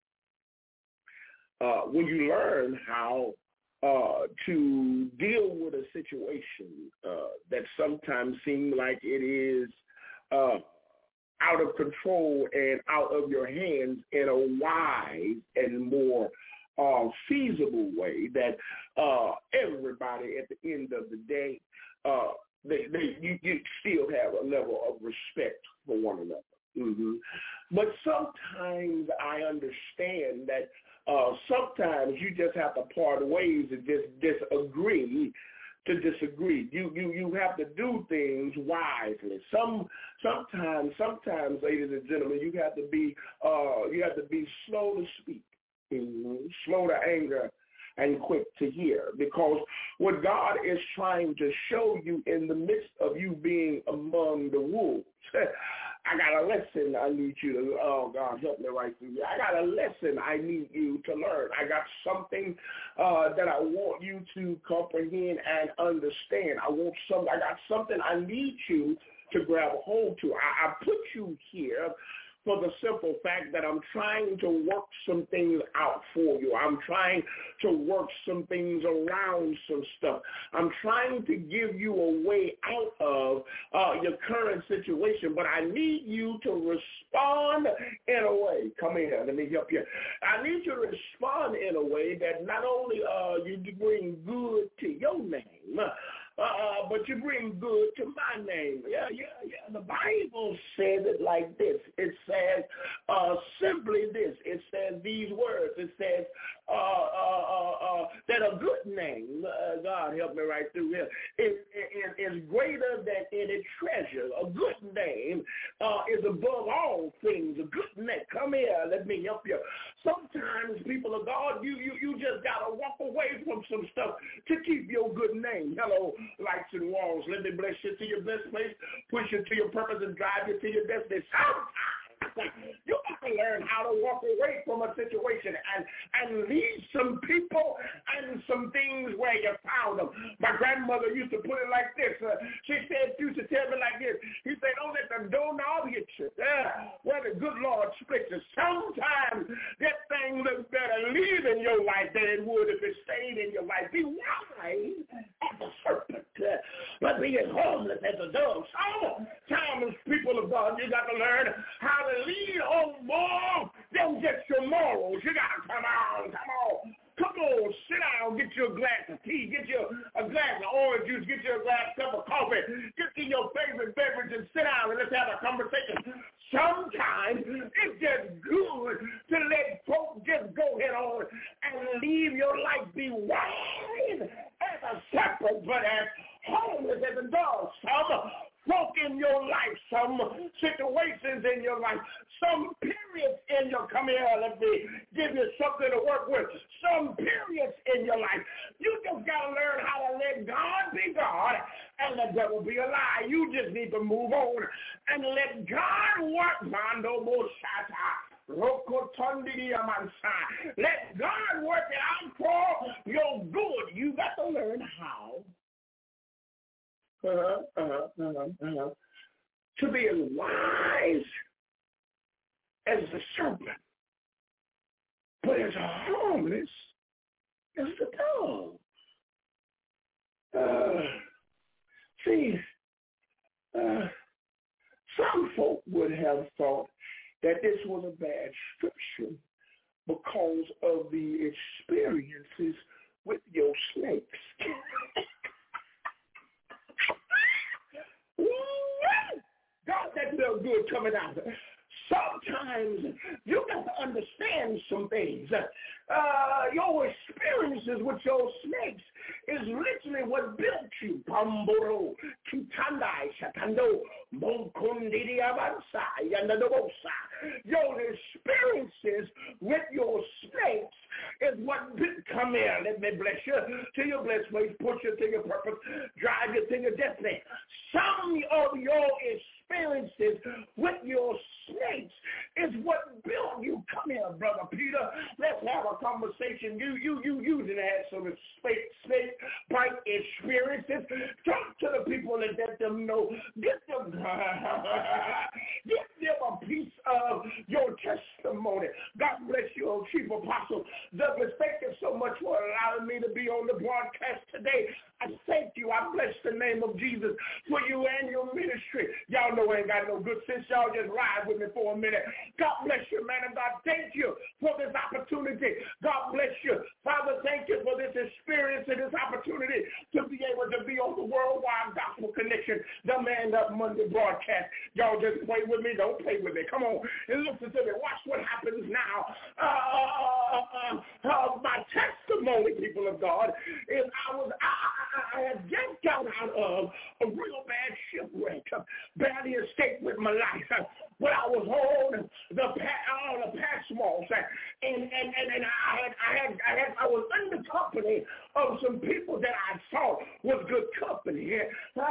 Speaker 7: uh, when you learn how uh, to deal with a situation uh, that sometimes seems like it is uh, out of control and out of your hands in a wise and more uh, feasible way that uh, everybody at the end of the day, uh, they, they, you, you still have a level of respect for one another. Mm-hmm. But sometimes I understand that uh, sometimes you just have to part ways and just disagree to disagree. You you you have to do things wisely. Some sometimes sometimes, ladies and gentlemen, you have to be uh you have to be slow to speak, mm-hmm. slow to anger, and quick to hear. Because what God is trying to show you in the midst of you being among the wolves, I got a lesson I need you to, oh, God, help me right through here. I got a lesson I need you to learn. I got something uh, that I want you to comprehend and understand. I want some, I got something I need you to grab a hold to. I, I put you here for the simple fact that I'm trying to work some things out for you. I'm trying to work some things around some stuff. I'm trying to give you a way out of uh, your current situation, but I need you to respond in a way. Come here, let me help you. I need you to respond in a way that not only uh, you bring good to your name, Uh, but you bring good to my name. Yeah, yeah, yeah. The Bible says it like this. It says uh, simply this. It says these words. It says uh, uh, uh, uh, that a good name, uh, God help me right through here, is, is, is greater than any treasure. A good name uh, is above all things. A good name. Come here. Let me help you. Sometimes, people of God, you, you, you just got to walk away from some stuff to keep your good name. Hello. Lights and walls. Let me bless you to your best place, push you to your purpose, and drive you to your destiny. Sometimes you got to learn how to walk away from a situation and, and leave some people and some things where you found them. My grandmother used to put it like this. Uh, she said, used to tell me like this. He said, don't let the doorknob hit you. Uh, where the good Lord splits you. Sometimes that thing looks better leaving your life than it would if it stayed in your life. Be wise as a serpent, uh, but be as harmless as a dove. Sometimes, people of God, you got to learn how to lead on more than just your morals. You got to come on, come on. Come on, sit down, get you a glass of tea, get you a glass of orange juice, get you a glass cup of coffee, get you your favorite beverage and sit down and let's have a conversation. Sometimes it's just good to let folks just go head on and leave your life be wide as a serpent, but as harmless as a dove. Some folk in your life, some situations in your life, some periods in your, come here, let me give you something to work with, some periods in your life. You just got to learn how to let God be God and the devil be a lie. You just need to move on and let God work. Mando Boshata. Let God work it out for your good. You got to learn how. Uh-huh, uh-huh, uh-huh, uh-huh. To be as wise as the serpent, but as harmless as the dove. Uh, see, uh, some folk would have thought that this was a bad scripture because of the experiences with your snakes. God, that felt good coming out. Sometimes you got to understand some things. Uh, your experiences with your snakes is literally what built you. Pamboro, Kitandai, Shatando, Monkundidi Avansa, Yandadosa. Your experiences with your snakes is what built, come here, let me bless you to your blessed place, push you to your purpose, drive you to your destiny. Some of your experiences with your snakes is what built you. Come here, Brother Peter. Let's have a conversation. You, you, you usually had some snake, snake bite experiences. Talk to the people and let them know. Get them, give them a piece of your testimony. God bless you, Chief Apostle Douglas. Thank you so much for allowing me to be on the broadcast today. I thank you. I bless the name of Jesus for you and your ministry. Y'all know I ain't got no good sense. Y'all just ride with me for a minute. God bless you, man of God. Thank you for this opportunity. God bless you. Father, thank you for this experience and this opportunity to be able to be on the Worldwide Gospel Connection, the Man Up Monday broadcast. Y'all just play with me. Don't play with me. Come on and listen to me. Watch what happens now. Uh, uh, uh, uh, my testimony, people of God, is I was I, I, I had just got out of a real bad shipwreck, barely escaped with my life. But I was on the on the pass walls, and and, and and I had I had I had I was in the company of some people that I thought was good company. Uh,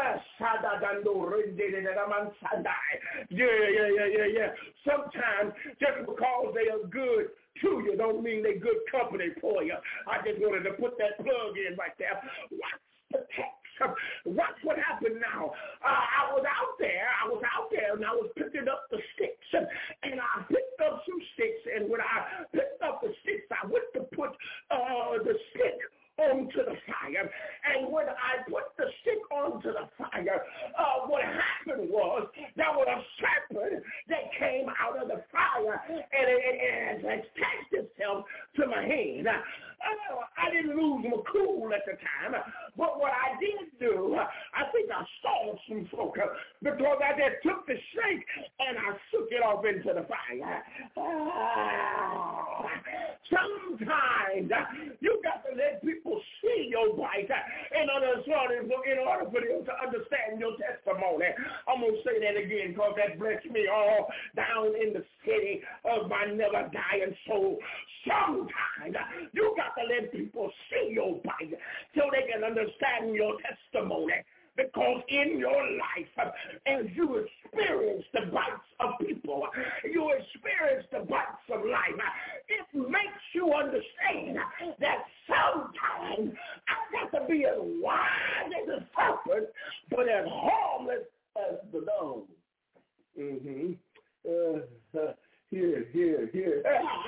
Speaker 7: Yeah, yeah, yeah, yeah, yeah. Sometimes just because they are good to you don't mean they're good company for you. I just wanted to put that plug in right there. Watch the text. Watch what happened now. Uh, I was out there. I was out there, and I was picking up the sticks. And, and I picked up some sticks, and when I picked up the sticks, I went to put uh, the stick onto the fire. And when I put the stick onto the fire, uh, what happened was there was a serpent that came out of the fire and it, it, it attached itself to my hand. Uh, I didn't lose my cool at the time, but what I did do, I think I stalled some folk because I just took the snake and I shook it off into the fire. Uh, sometimes you got to let people see your bite in order, in order for them to understand your testimony. I'm going to say that again because that blessed me all down in the city of my never dying soul. Sometimes you got to let people see your bite so they can understand your testimony. Because in your life, as you experience the bites of people, you experience the bites of life, it makes you understand that sometimes I got to be as wise as a serpent, but as harmless as the dove. Mm-hmm. Uh, uh, here, here, here.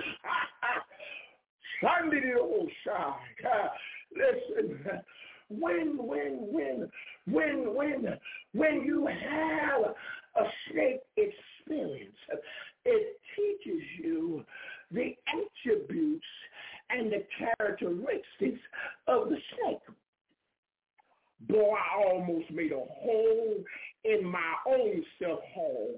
Speaker 7: Sunday the old side. Listen. When, when, when, when, when, when you have a snake experience, it teaches you the attributes and the characteristics of the snake. Boy, I almost made a hole in my own self-hole.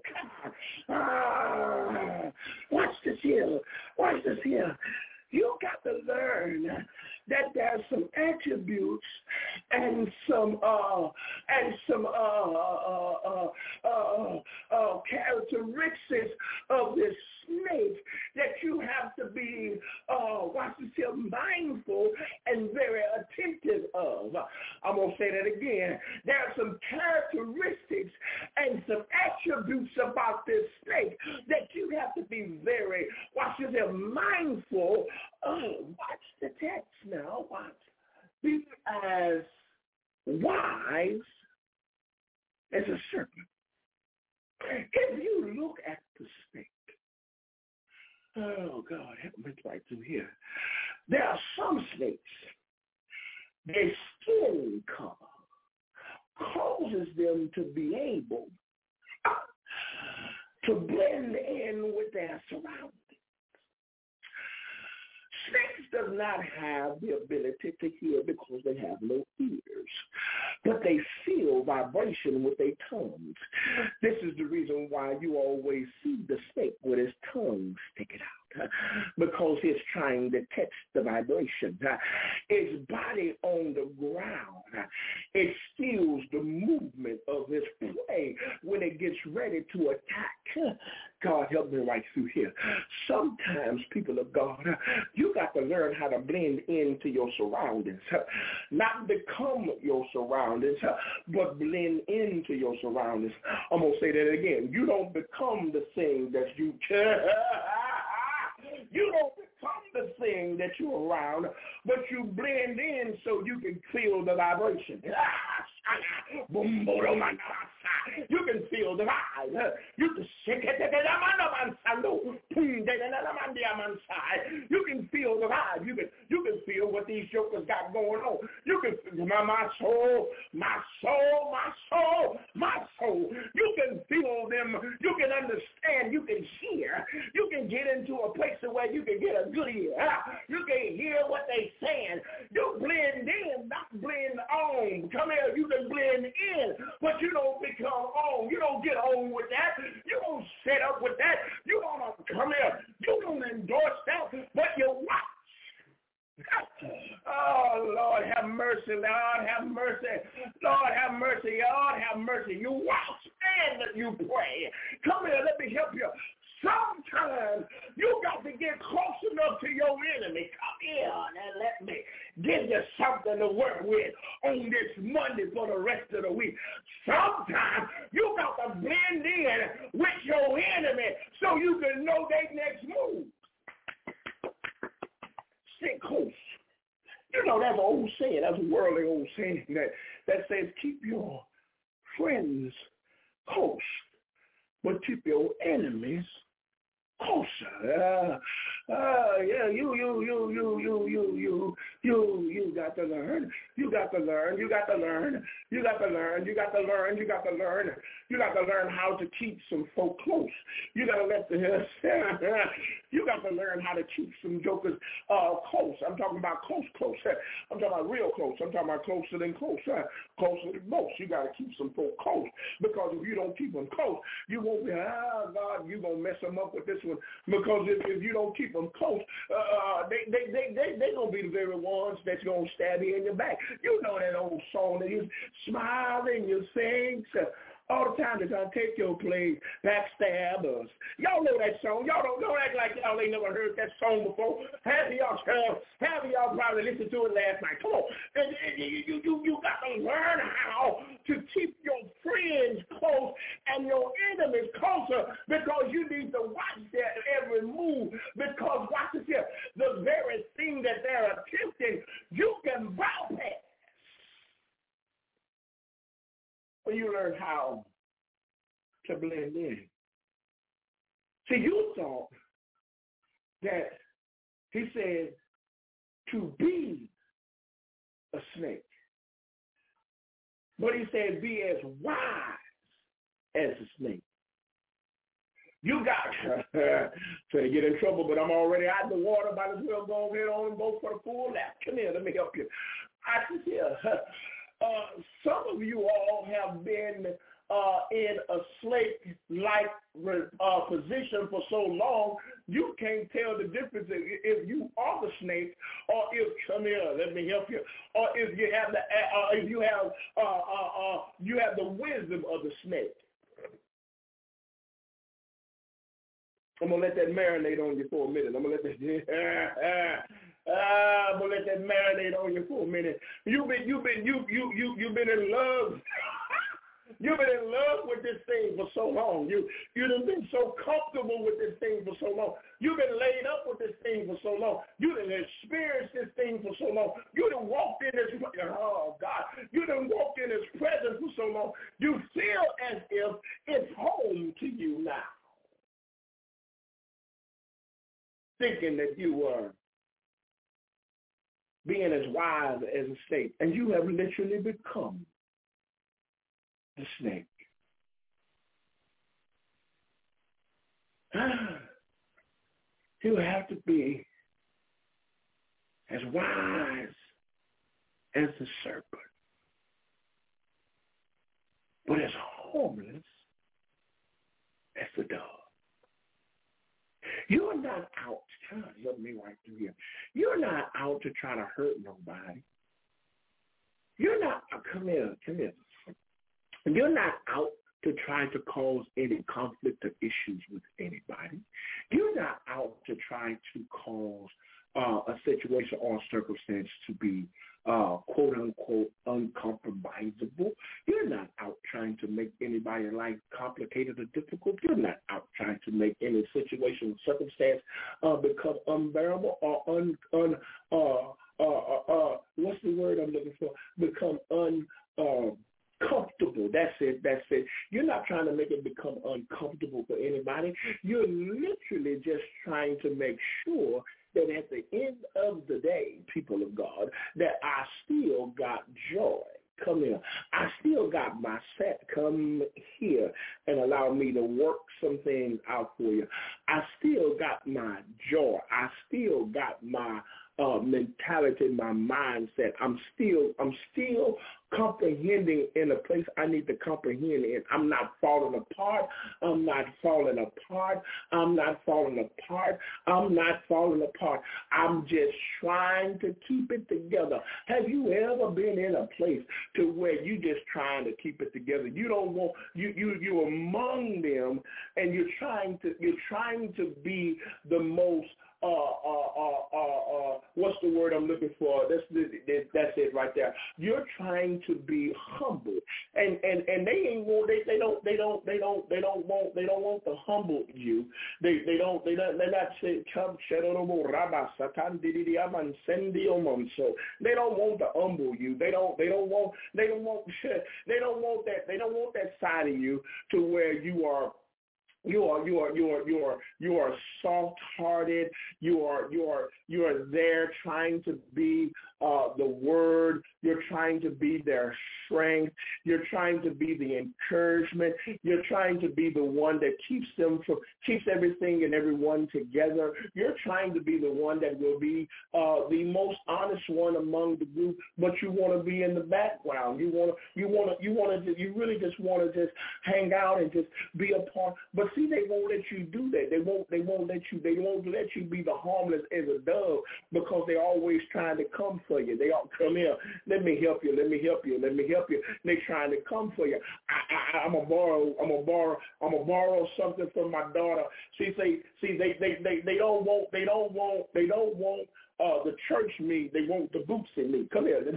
Speaker 7: Ah, watch this here. Watch this here. You got to learn that there's some attributes and some uh and some uh uh uh uh, uh characteristics of this snake that you have to be uh watch this here, mindful and very attentive of. I'm gonna say that again. There are some characteristics and some attributes about this snake that you have to be very watch this here, mindful. Oh, watch the text now. Watch. Be as wise as a serpent. If you look at the snake, oh God, help me right through here. There are some snakes. Their skin color causes them to be able to blend in with their surroundings. Snakes does not have the ability to hear because they have no ears, but they feel vibration with their tongues. This is the reason why you always see the snake with his tongue sticking out, because he's trying to catch the vibration. His body on the ground, it steals the movement of his prey when it gets ready to attack. God, help me right through here. Sometimes, people of God, you got to learn how to blend into your surroundings. Not become your surroundings, but blend into your surroundings. I'm going to say that again. You don't become the thing that you You don't become the thing that you're around, but you blend in so you can feel the vibration. You can feel the vibe. You can shake it. You can feel the vibe. You can you can feel what these jokers got going on. You can my my soul, my soul, my soul, my soul. You can feel them. You can understand. You can hear. You can get into a place where you can get a good ear. You can hear what they saying. You blend in, not blend on. Come here. You can blend in, but you don't become on. You don't get on with that. You don't set up with that. You don't come here. You don't endorse that, but you watch. Oh, Lord, have mercy. Lord, have mercy. Lord, have mercy. Lord, have mercy. You watch and you pray. Come here. Let me help you. Sometimes you got to get close enough to your enemy. Come here and let me give you something to work with on this Monday for the rest of the week. Sometimes you got to blend in with your enemy so you can know their next move. Stay close. You know, that's an old saying. That's a worldly old saying that, that says keep your friends close, but keep your enemies closer. Uh, uh, yeah, you, you, you, you, you, you, you, you, you got to learn. You got to learn. You got to learn. You got to learn. You got to learn. You got to learn. You got to learn how to keep some folk close. You got to let the you got to learn how to keep some jokers uh, close. I'm talking about close, close. I'm talking about real close. I'm talking about closer than close. Closer than most. You got to keep some folk close, because if you don't keep them close, you won't be, ah, God, you're going to mess them up with this one. Because if, if you don't keep them close, uh, they they they they they gonna be the very ones that's gonna stab you in your back. You know that old song that you smile and you sing. So all the time they're trying to take your place, backstab us. Y'all know that song. Y'all don't don't act like y'all ain't never heard that song before. Half of y'all, uh, half of y'all probably listened to it last night. Come on, and, and you, you you you got to learn how to keep your friends close and your enemies closer, because you need to watch their every move. Because watch this here, the very thing that they're attempting, you can bypass. When you learn how to blend in. See, you thought that he said to be a snake. But he said be as wise as a snake. You got to get in trouble, but I'm already out in the water. Might as well go ahead on and go for the full lap. Come here, let me help you. I can hear. Uh, some of you all have been uh, in a slave-like uh, position for so long, you can't tell the difference if, if you are the snake, or if, come here, let me help you, or if you have the, uh, if you have, uh, uh, uh, you have the wisdom of the snake. I'm gonna let that marinate on you for a minute. I'm gonna let that. Ah, I'm gonna let that marinate on you for a minute. You've been, you've been, you, you, you, you've been in love. You've been in love with this thing for so long. You, you've been so comfortable with this thing for so long. You've been laid up with this thing for so long. You've experienced this thing for so long. You done walked in this, oh God, you done walked in his presence for so long. You feel as if it's home to you now. Thinking that you are being as wise as a snake, and you have literally become the snake. You have to be as wise as the serpent, but as harmless as the dove. You're not out, God, help me right through here. You're not out to try to hurt nobody. You're not, come here, come here. You're not out to try to cause any conflict or issues with anybody. You're not out to try to cause uh, a situation or circumstance to be uh, quote unquote uncompromisable. You're not out trying to make anybody's life complicated or difficult. You're not out trying to make any situation or circumstance uh, become unbearable or un, un uh, uh, uh, uh, what's the word I'm looking for? Become un uh, comfortable. That's it. That's it. You're not trying to make it become uncomfortable for anybody. You're literally just trying to make sure that at the end of the day, people of God, that I still got joy. Come here. I still got my set. Come here and allow me to work some things out for you. I still got my joy. I still got my uh, mentality, my mindset. I'm still, I'm still comprehending in a place I need to comprehend in. I'm not falling apart. I'm not falling apart. I'm not falling apart. I'm not falling apart. I'm just trying to keep it together. Have you ever been in a place to where you just trying to keep it together? You don't want, you, you, you're among them and you're trying to, you're trying to be the most uh, uh, uh, uh, uh, what's the word I'm looking for? That's, that's it right there. You're trying to be humble, and, and, and they ain't want, they, they don't, they don't, they don't, they don't want, they don't want to humble you. They, they don't, they don't, they're not saying, come, so they don't want to humble you. They don't, they don't want, they don't want, they don't want that, they don't want that side of you to where you are. You are you are you are you are you are soft-hearted. You are you are you are there trying to be uh, the word. You're trying to be their strength. You're trying to be the encouragement. You're trying to be the one that keeps them from keeps everything and everyone together. You're trying to be the one that will be uh, the most honest one among the group. But you want to be in the background. You want to you want to you want to you really just want to just hang out and just be a part. But see, they won't let you do that. They won't. They won't let you. They won't let you be the harmless as a dove because they're always trying to come for you. They all come here. Let me help you. Let me help you. Let me help you. They're trying to come for you. I, I, I'm gonna borrow. I'm gonna borrow. I'm gonna borrow something from my daughter. She say. See, they, they, they, they don't want. They don't want. They don't want uh, the church me. They want the boots in me. Come here.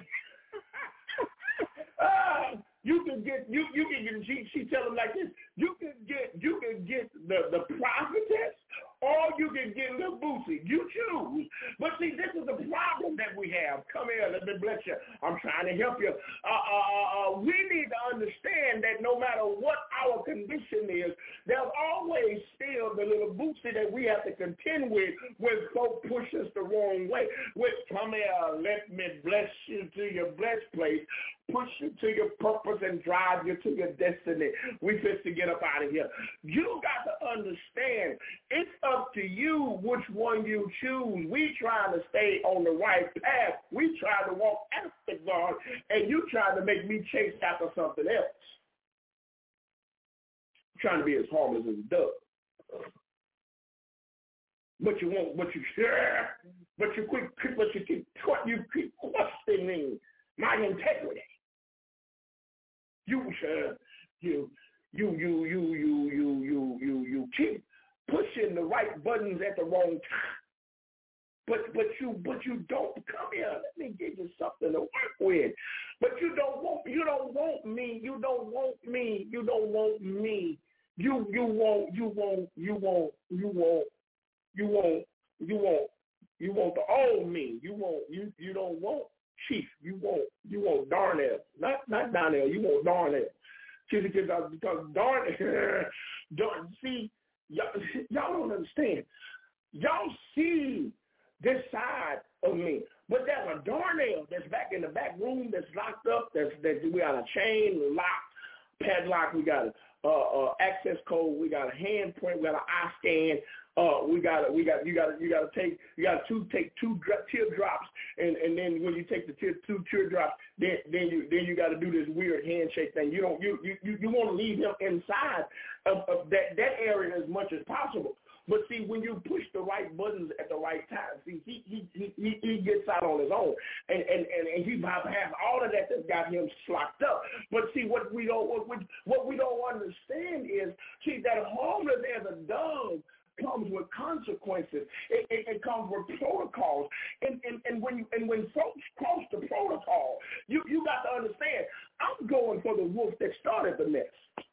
Speaker 7: uh, You can get you you can get she she tell them like this. You can get you can get the, the prophetess or you can get Lil Boosie. You choose. But see, this is the problem that we have. Come here, let me bless you. I'm trying to help you. Uh, uh, uh, we need to understand that no matter what our condition is, there's always still the little Boosie that we have to contend with when folk push us the wrong way. With come here, let me bless you to your blessed place. Push you to your purpose and drive you to your destiny. We fit to get up out of here. You got to understand, it's up to you which one you choose. We trying to stay on the right path. We trying to walk after God, and you trying to make me chase after something else. I'm trying to be as harmless as a dove. But you won't, but you share, but you quick, but you keep, you keep questioning my integrity. You, uh, you, you, you, you, you, you, you, you, you keep pushing the right buttons at the wrong time. But, but you, but you don't come here. Let me give you something to work with. But you don't want, you don't want me. You don't want me. You don't want me. You, you want, you want, you want, you want, you want, you want, you want the old me. You want, you, you don't want Chief. You want, you want Darnell. Not, not Darnell. You want Darnell. Because, because Darnell, Darn, see, y'all, y'all don't understand. Y'all see this side of me. But there's a Darnell that's back in the back room that's locked up. That's, that we got a chain, lock, padlock. We got a uh, uh, access code. We got a handprint. We got an eye scan. Uh, we got we got you got you got to take you got to take two teardrops, and, and then when you take the tear, two teardrops, then then you then you got to do this weird handshake thing. You don't you you you want to leave him inside of, of that that area as much as possible. But see, when you push the right buttons at the right time, see, he he he, he gets out on his own, and and, and, and he bypassed all of that that's got him slocked up. But see, what we don't what we, what we don't understand is, see, that harmless as a dove comes with consequences. It, it, it comes with protocols, and, and and when you, and when folks cross the protocol, you you got to understand. I'm going for the wolf that started the mess.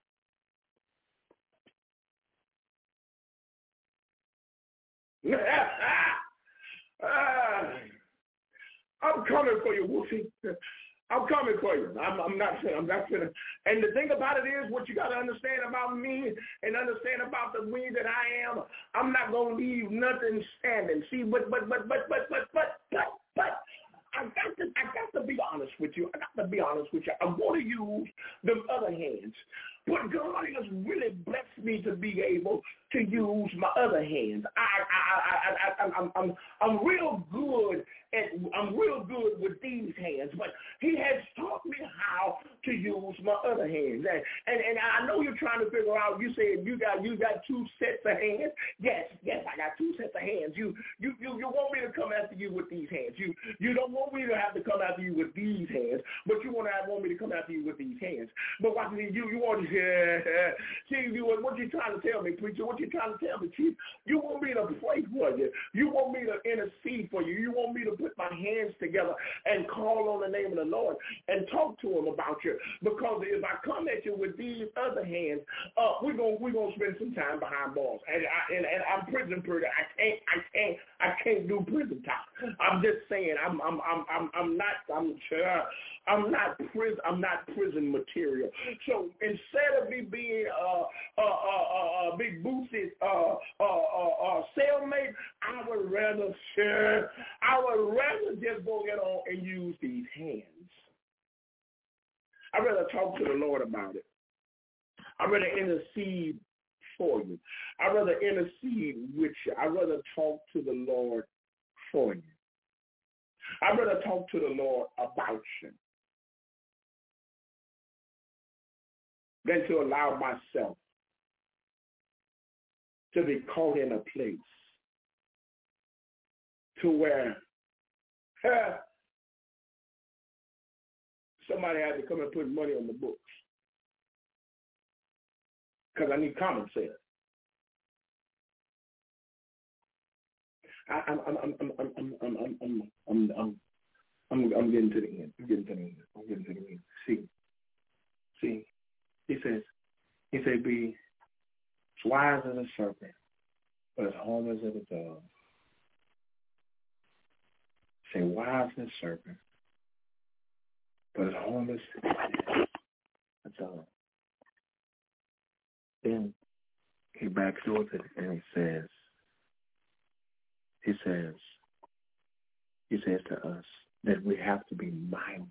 Speaker 7: uh, I'm coming for you, Wolfie. I'm coming for you. I'm, I'm not saying I'm not saying. And the thing about it is, what you got to understand about me and understand about the me that I am, I'm not gonna leave nothing standing. See, but but but but but but but but but I got to I got to be honest with you. I got to be honest with you. I'm going to use the other hands. But God has really blessed me to be able to use my other hands. I, I, I, I, I, I'm, I'm, I'm real good at, I'm real good with these hands, but He has taught me how to use my other hands. And, and, and I know you're trying to figure out. You said you got, you got two sets of hands. Yes, yes, I got two sets of hands. You, you, you, you want me to come after you with these hands. You, you don't want me to have to come after you with these hands, but you want to want me to come after you with these hands. But watch me. You, you want to. Yeah. See, you, what you trying to tell me, preacher? What you trying to tell me, chief? You want me to pray for you. You want me to intercede for you. You want me to put my hands together and call on the name of the Lord and talk to him about you. Because if I come at you with these other hands, uh, we're gonna we're gonna spend some time behind bars. And I and, and I'm prison pretty. I can't I can't I can't do prison time. I'm just saying I'm I'm I'm I'm, I'm not I'm uh, I'm not prison I'm not prison material. So instead of me being uh uh uh, uh Big Boosie's uh uh uh, uh cellmate, I would rather share. I would rather just go get on and use these hands. I'd rather talk to the Lord about it. I'd rather intercede for you. I'd rather intercede with you. I'd rather talk to the Lord for you. I'd rather talk to the Lord about you than to allow myself to be caught in a place to where huh, somebody had to come and put money on the books because I need common sense. I, I'm, I'm, I'm, I'm, I'm, I'm, I'm, I'm, I'm, I'm, I'm, I'm getting to the end. I'm getting to the end. I'm getting to the end. See, see, he says, he said, be as wise as a serpent, but as harmless as a dove. Say wise as a serpent, but as harmless as a dove. Then he backs towards it and he says, he says, he says to us that we have to be mindful.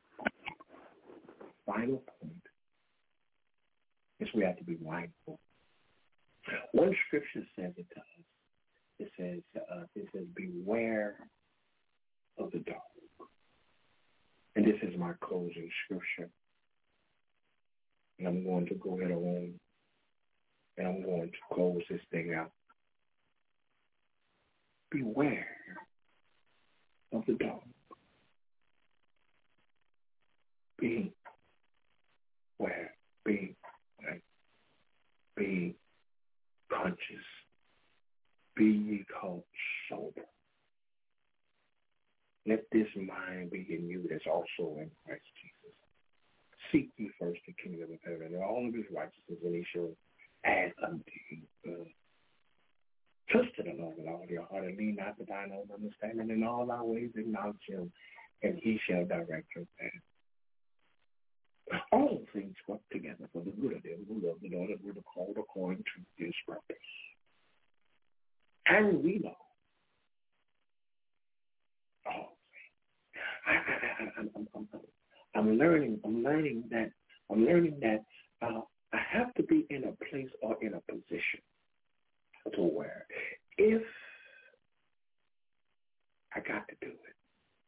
Speaker 7: Final point is we have to be mindful. One scripture says it to us. It says to us, it says, beware of the dog. And this is my closing scripture. And I'm going to go ahead on and I'm going to close this thing out. Beware of the dog. Be where, be like, be conscious. Be ye called sober. Let this mind be in you that's also in Christ Jesus. Seek ye first the kingdom of heaven and all of his righteousness, and he shall add unto you. Uh, Trust in the Lord with all your heart and lean not to thine own understanding. In all thy ways acknowledge him, and he shall direct your path. All things work together for the good of them who love the Lord and who are called according to his purpose. And we know all things. I, I, I, I'm, I'm, I'm, I'm learning. I'm learning that. I'm learning that uh, I have to be in a place or in a position to where if I got to do it,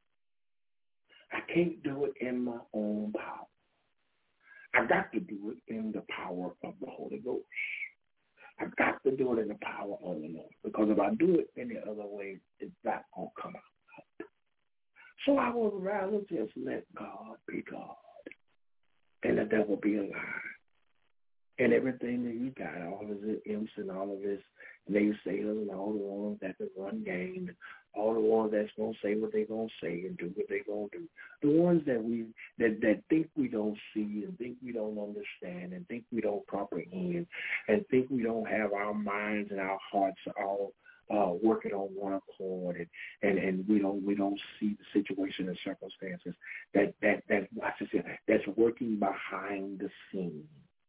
Speaker 7: I can't do it in my own power. I got to do it in the power of the Holy Ghost. I got to do it in the power of the Lord. Because if I do it any other way, it's not going to come out. So I would rather just let God be God and the devil be a lie. And everything that you got, all of his imps and all of his naysayers and all the ones that can run game, all the ones that's going to say what they're going to say and do what they're going to do. The ones that we that, that think we don't see and think we don't understand and think we don't comprehend and think we don't have our minds and our hearts all uh, working on one accord and, and, and we don't we don't see the situation and circumstances that that that watch this here, that's working behind the scenes.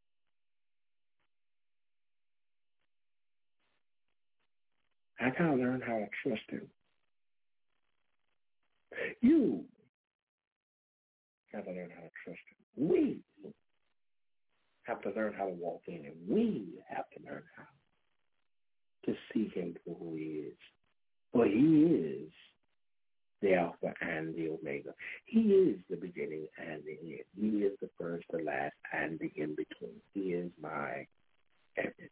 Speaker 7: I gotta learn how to trust him. You have to learn how to trust him. We have to learn how to walk in him. We have to learn how to see him for who he is. For he is the Alpha and the Omega. He is the beginning and the end. He is the first, the last, and the in-between. He is my everything.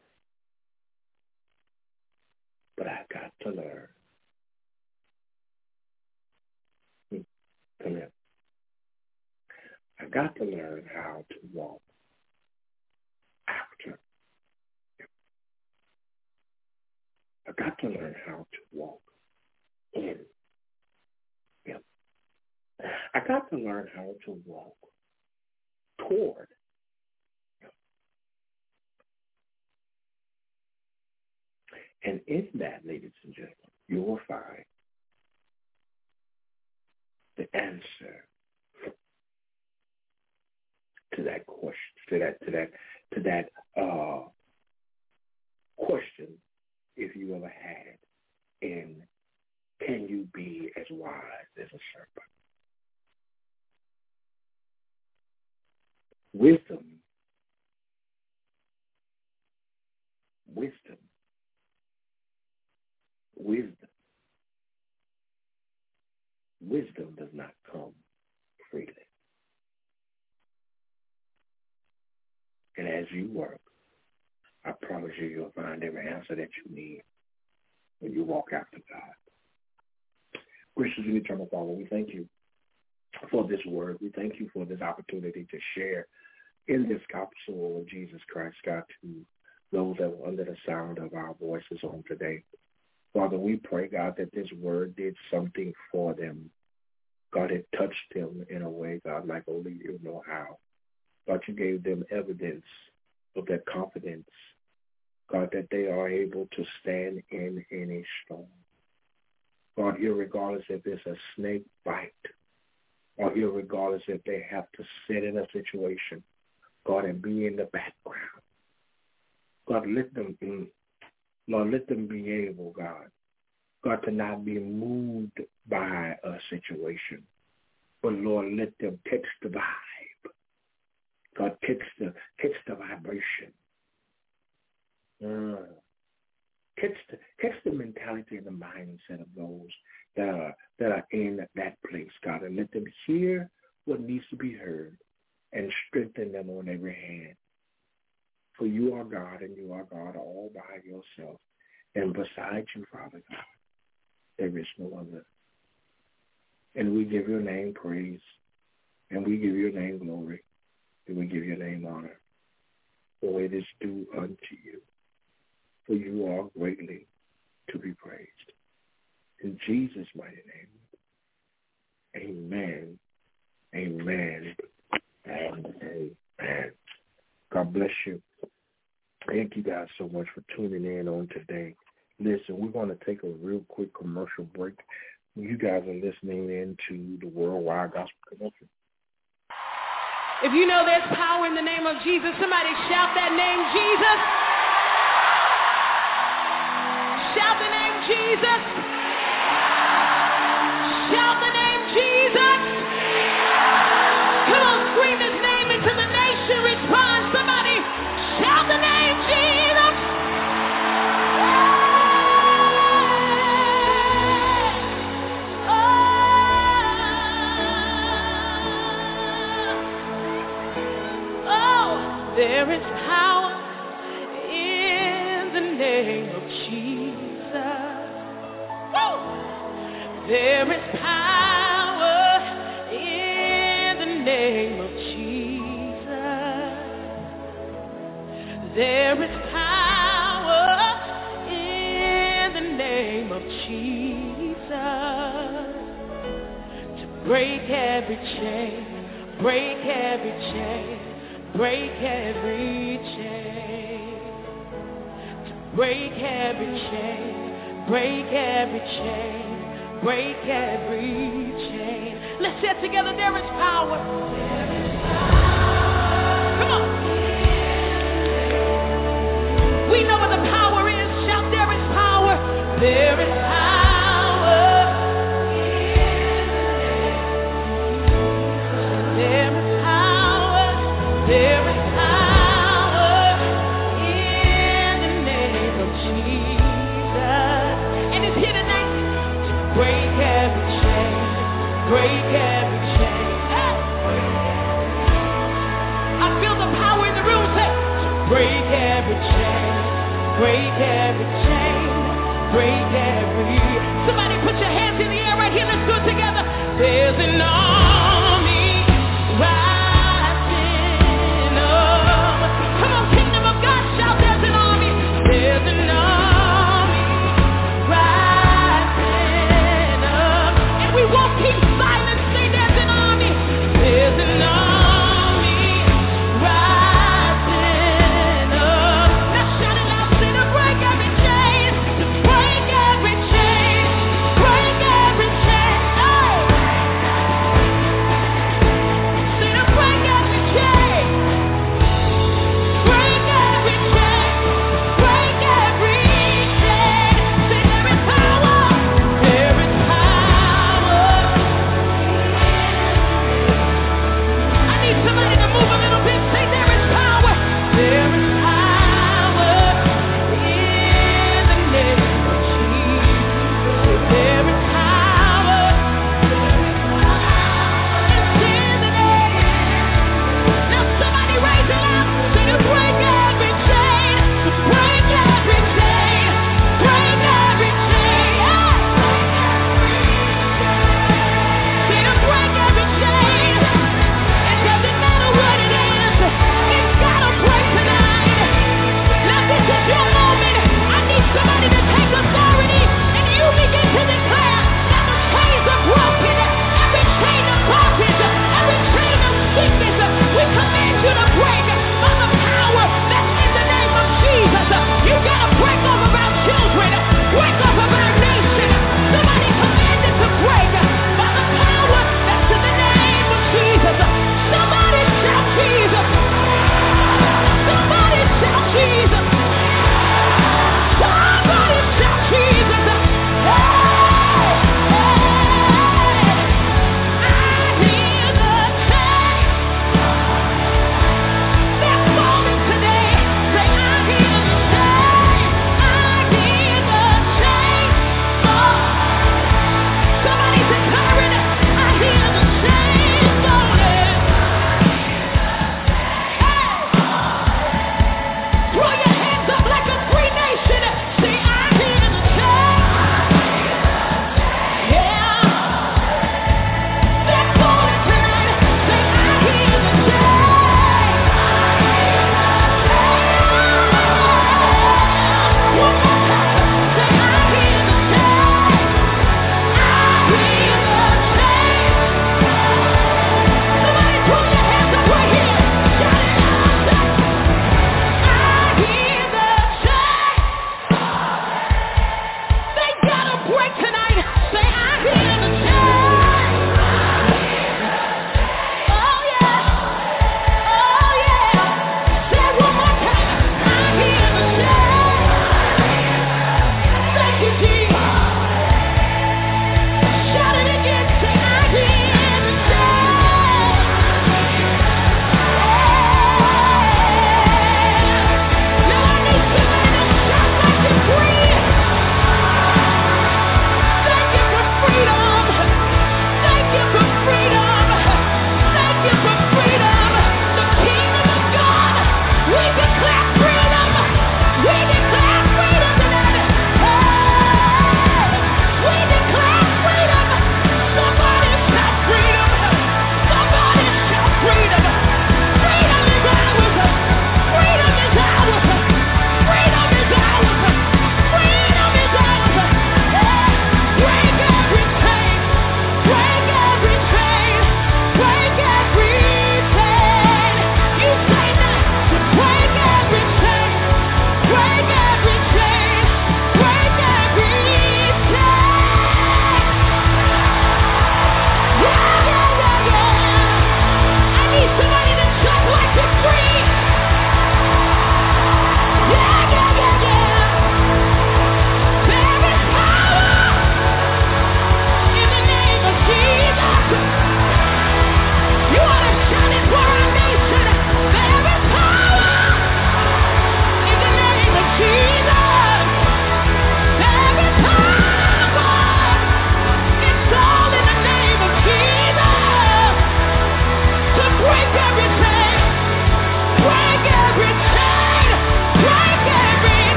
Speaker 7: But I got to learn. Come here. I got to learn how to walk got to learn how to walk in him. I got to learn how to walk toward him. And in that, ladies and gentlemen, you will find the answer to that question, to that, to that, to that uh, question, if you ever had, in can you be as wise as a serpent? Wisdom, wisdom, wisdom, wisdom does not come freely. And as you work, I promise you, you'll find every answer that you need when you walk after God. Gracious and eternal Father, we thank you for this word. We thank you for this opportunity to share in this gospel of Jesus Christ, God, to those that were under the sound of our voices on today. Father, we pray, God, that this word did something for them. God, it touched them in a way, God, like only you know how. God, you gave them evidence of that confidence, God, that they are able to stand in any storm. God, irregardless if it's a snake bite, or irregardless if they have to sit in a situation, God, and be in the background. God, let them be, Lord, let them be able, God, God, to not be moved by a situation, but Lord, let them catch the vibe. God, catch the, catch the vibration. Uh, catch the, catch the mentality and the mindset of those that are, that are in that place, God, and let them hear what needs to be heard and strengthen them on every hand. For you are God, and you are God all by yourself. And beside you, Father God, there is no other. And we give your name praise, and we give your name glory, and we give your name honor, for it is due unto you. For you are greatly to be praised. In Jesus' mighty name, amen, amen, and amen. God bless you. Thank you guys so much for tuning in on today. Listen, we're going to take a real quick commercial break. You guys are listening into the Worldwide Gospel Connection.
Speaker 8: If you know there's power in the name of Jesus, somebody shout that name, Jesus. Shout the name, Jesus. Shout the name, Jesus. Come on, scream his name into the nation. Respond, somebody. Shout the name, Jesus. Oh, oh, there is power in the name of Jesus. Woo! There is power in the name of Jesus. There is power in the name of Jesus to break every chain, break every chain, break every chain, to break every chain, break every chain, break every chain. Let's say it together, there is power. There is power. Come on. We know what the power is. Shout, there is power. There is power. There is power. There is power in the name of Jesus. And it's here tonight to break every chain, break every chain. Hey. I feel the power in the room. Say, to break every chain. Break every chain, break every... Somebody put your hands in the air right here. Let's do it together. There's an army rising up. Come on, kingdom of God, shout, there's an army. There's an army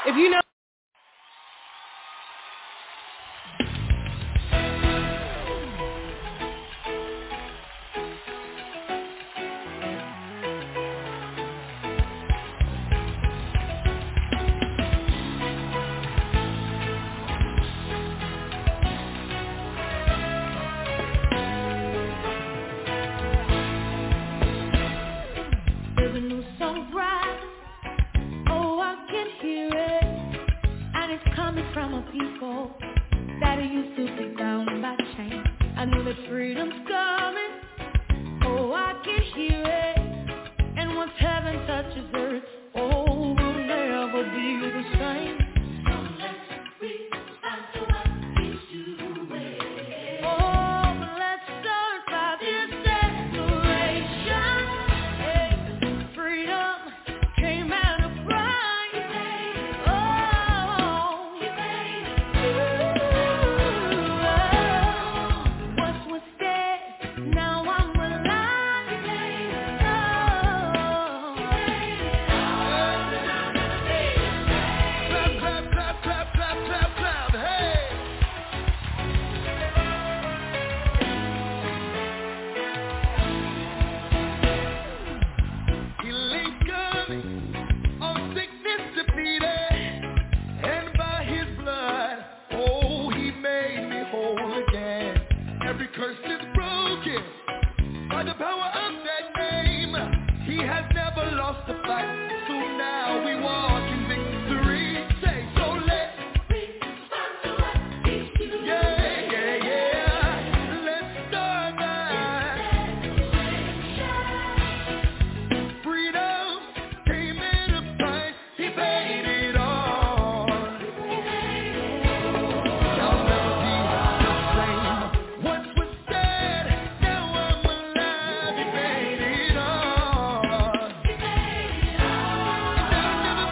Speaker 8: If you know.
Speaker 6: Never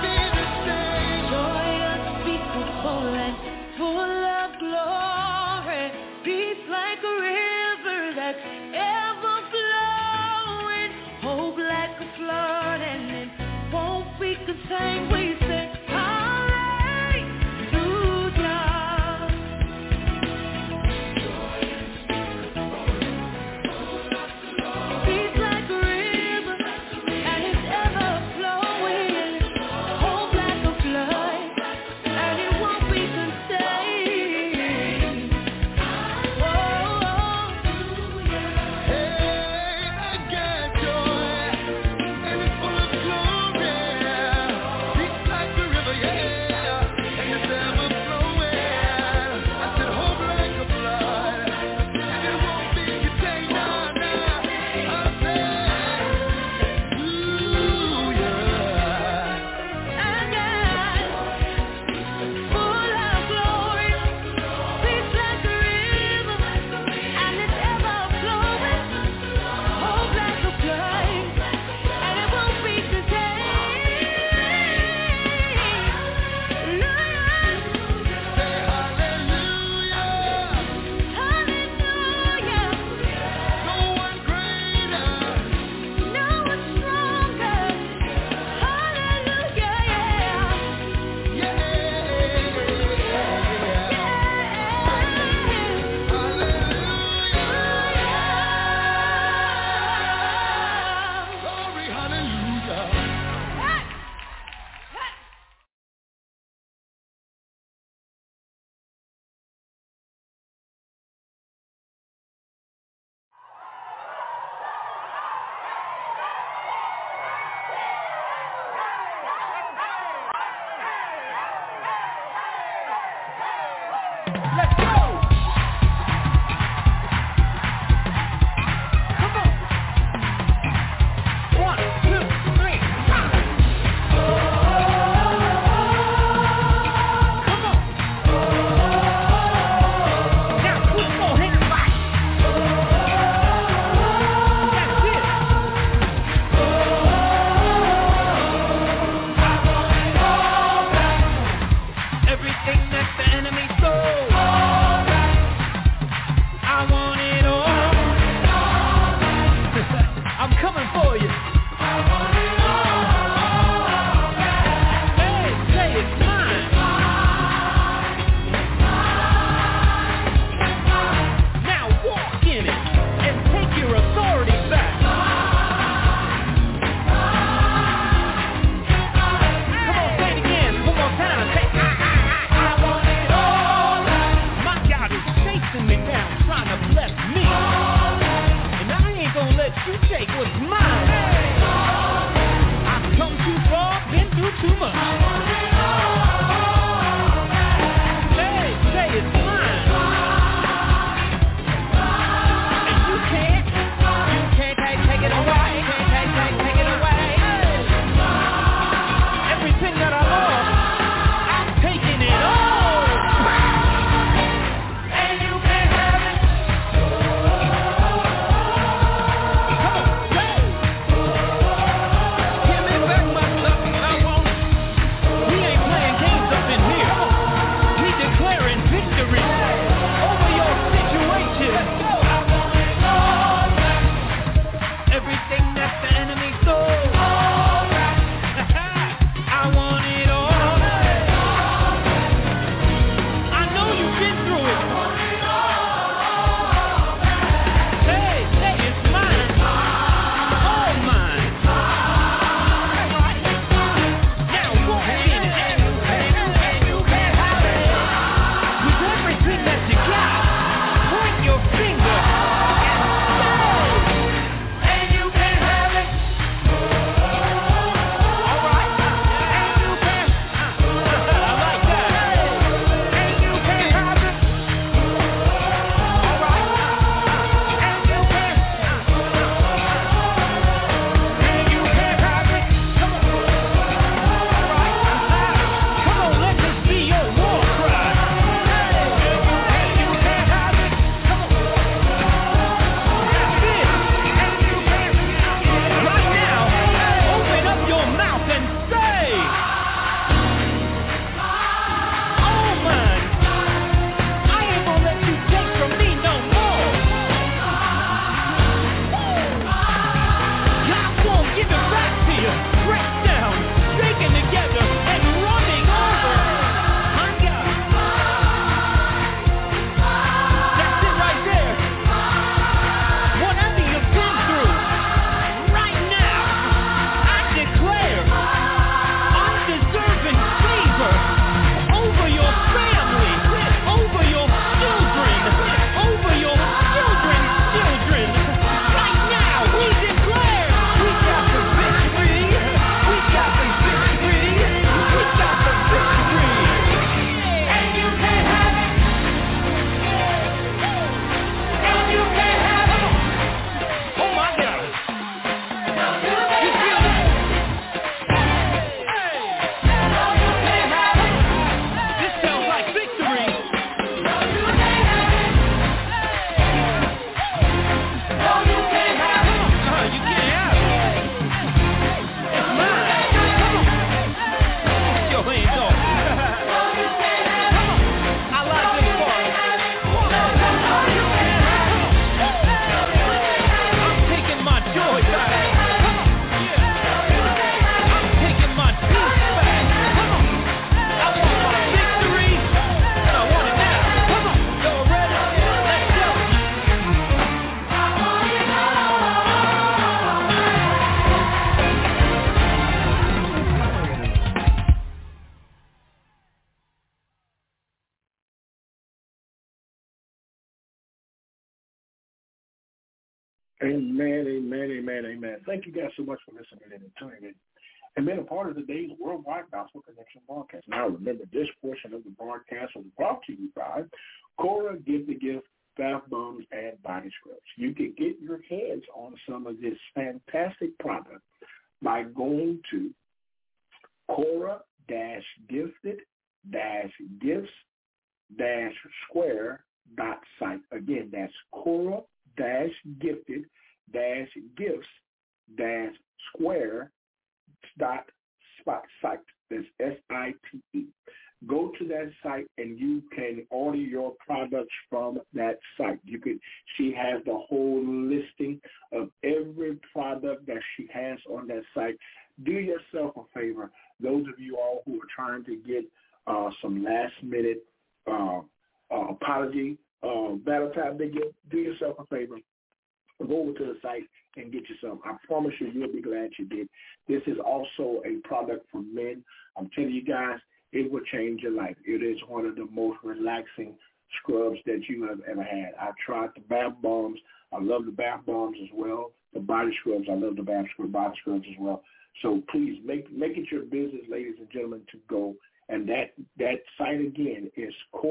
Speaker 7: Amen, amen, amen, amen. Thank you guys so much for listening and tuning in and being a part of today's Worldwide Gospel Connection broadcast. Now, remember, this portion of the broadcast was brought to you by Cora Give the Gift, Bath Bombs, and Body Scrubs. You can get your hands on some of this fantastic product by going to Cora-Gifted-Gifts-Square dot site. Again, that's Cora-Gifted-Gifts-Square dot site. That's S I T E. Go to that site and you can order your products from that site. You could. She has the whole listing of every product that she has on that site. Do yourself a favor. Those of you all who are trying to get uh, some last minute uh, uh, apology, uh, battle time, they get, do yourself a favor. Go over to the site and get you some. I promise you, you'll be glad you did. This is also a product for men. I'm telling you guys, it will change your life. It is one of the most relaxing scrubs that you have ever had. I tried the bath bombs. I love the bath bombs as well. The body scrubs, I love the bath scrub, body scrubs as well. So please make make it your business, ladies and gentlemen, to go. And that that site again is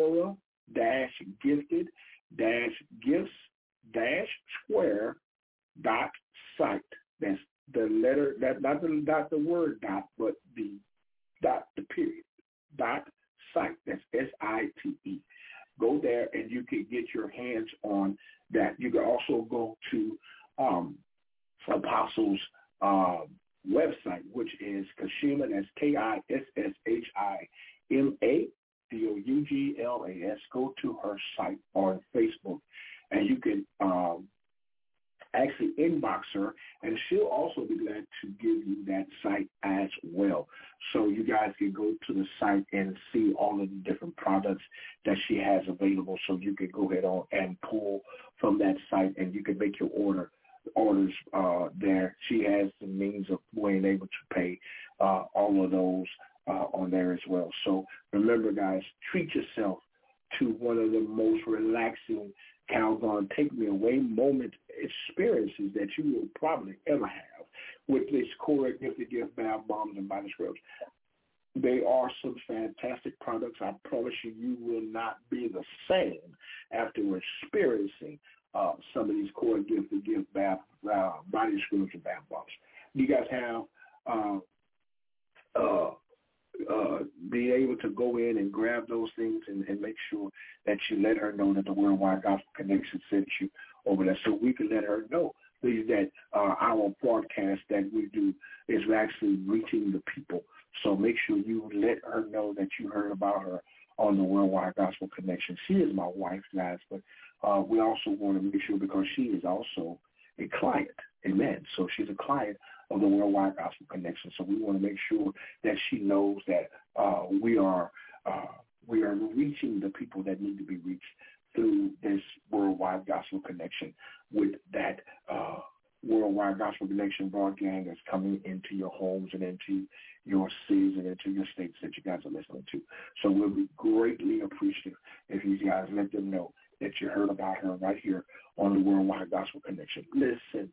Speaker 7: Cora-Gifted-Gifts-Square dot site. That's the letter, that not the not the word dot, but the dot, the period, dot site. That's S I T E. Go there and you can get your hands on that. You can also go to um, Apostles' uh, website, which is Kashima. That's K I S S H I M A D O U G L A S. Go to her site on Facebook, and you can um, actually inbox her, and she'll also be glad to give you that site as well. So you guys can go to the site and see all of the different products that she has available, so you can go ahead on and pull from that site, and you can make your order orders uh, there. She has the means of being able to pay uh, all of those uh, on there as well. So remember, guys, treat yourself to one of the most relaxing Calgon Take Me Away moment experiences that you will probably ever have with this Cora Gifted Gift Bath Bombs and Body Scrubs. They are some fantastic products. I promise you, you will not be the same after experiencing uh, some of these Cora Gifted Gift Bath uh, Body Scrubs and Bath Bombs. You guys have uh, uh, Uh, be able to go in and grab those things and, and make sure that you let her know that the Worldwide Gospel Connection sent you over there, so we can let her know please that uh, our broadcast that we do is actually reaching the people. So make sure you let her know that you heard about her on the Worldwide Gospel Connection. She is my wife, guys, but uh, we also want to make sure, because she is also a client. Amen. So she's a client of the Worldwide Gospel Connection. So we want to make sure that she knows that uh, we are uh, we are reaching the people that need to be reached through this Worldwide Gospel Connection with that uh, Worldwide Gospel Connection broadcast that's coming into your homes and into your cities and into your states that you guys are listening to. So we'll be greatly appreciative if you guys let them know that you heard about her right here on the Worldwide Gospel Connection. Listen.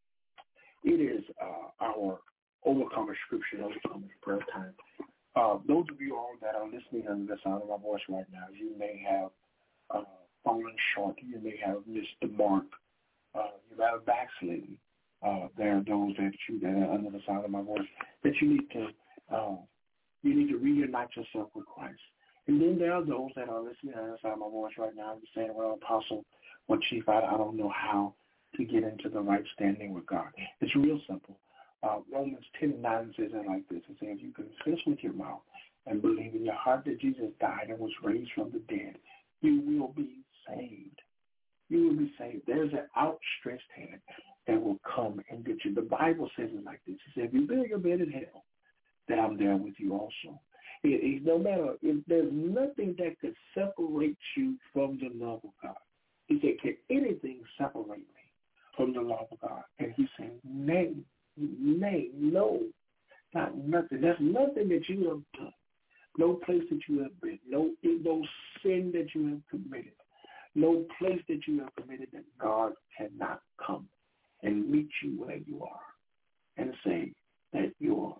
Speaker 7: It is uh, our Overcomer Scripture, Overcomer Prayer time. Uh, those of you all that are listening under the sound of my voice right now, you may have uh, fallen short. You may have missed the mark. Uh, you may have backslidden. Uh, there are those that you that are under the sound of my voice that you need to uh, you need to reunite yourself with Christ. And then there are those that are listening under the sound of my voice right now and saying, "Well, Apostle, well, Chief, I, I don't know how to get into the right standing with God." It's real simple. Uh, Romans ten and nine says it like this. It says, "You confess with your mouth and believe in your heart that Jesus died and was raised from the dead, you will be saved." You will be saved. There's an outstretched hand that will come and get you. The Bible says it like this. It says, "If you bury your bed in hell, then I'm there with you also." It, it, no matter, if there's nothing that could separate you from the love of God. He said, "Can anything separate me from the love of God?" And he said, nay, nay, no, not nothing. There's nothing that you have done, no place that you have been, no, no sin that you have committed, no place that you have committed that God cannot come and meet you where you are and say that you're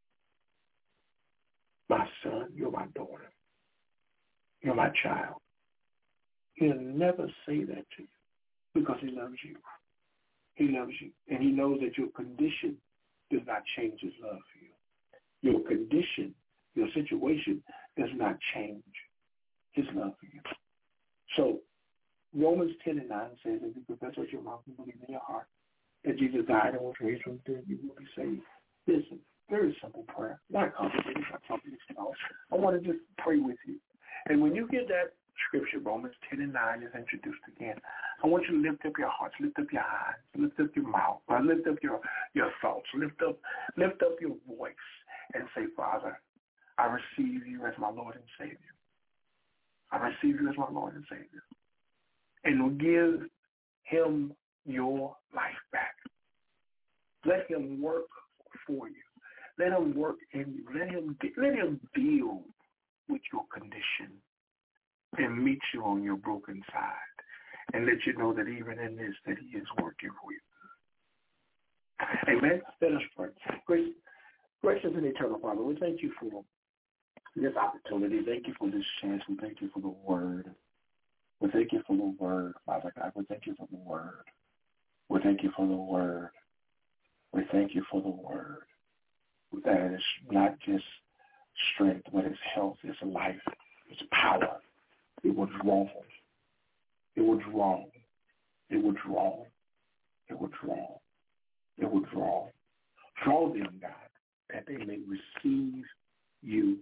Speaker 7: my son, you're my daughter, you're my child. He'll never say that to you because he loves you. He loves you, and he knows that your condition does not change his love for you. Your condition, your situation does not change his love for you. So Romans ten and nine says, if you confess with your mouth and believe in your heart that Jesus died and was raised from the dead, you will be saved. Listen, very simple prayer, not complicated, not complicated at all. I want to just pray with you. And when you get that scripture, Romans ten and nine is introduced again, I want you to lift up your hearts, lift up your eyes, lift up your mouth, or lift up your, your thoughts, lift up, lift up your voice and say, Father, I receive you as my Lord and Savior. I receive you as my Lord and Savior. And give him your life back. Let him work for you. Let him work in you. Let him, let him deal with your condition and meet you on your broken side and let you know that even in this that he is working for you. Amen. Let us pray. Gracious, gracious and eternal Father, we thank you for this opportunity. Thank you for this chance. We thank you for the word. We thank you for the word, Father God. We thank you for the word. We thank you for the word. We thank you for the word. That is not just strength, but it's health, it's life, it's power. It was wrong. It was wrong. It was wrong. It was wrong. It was wrong. Draw them, God, that they may receive you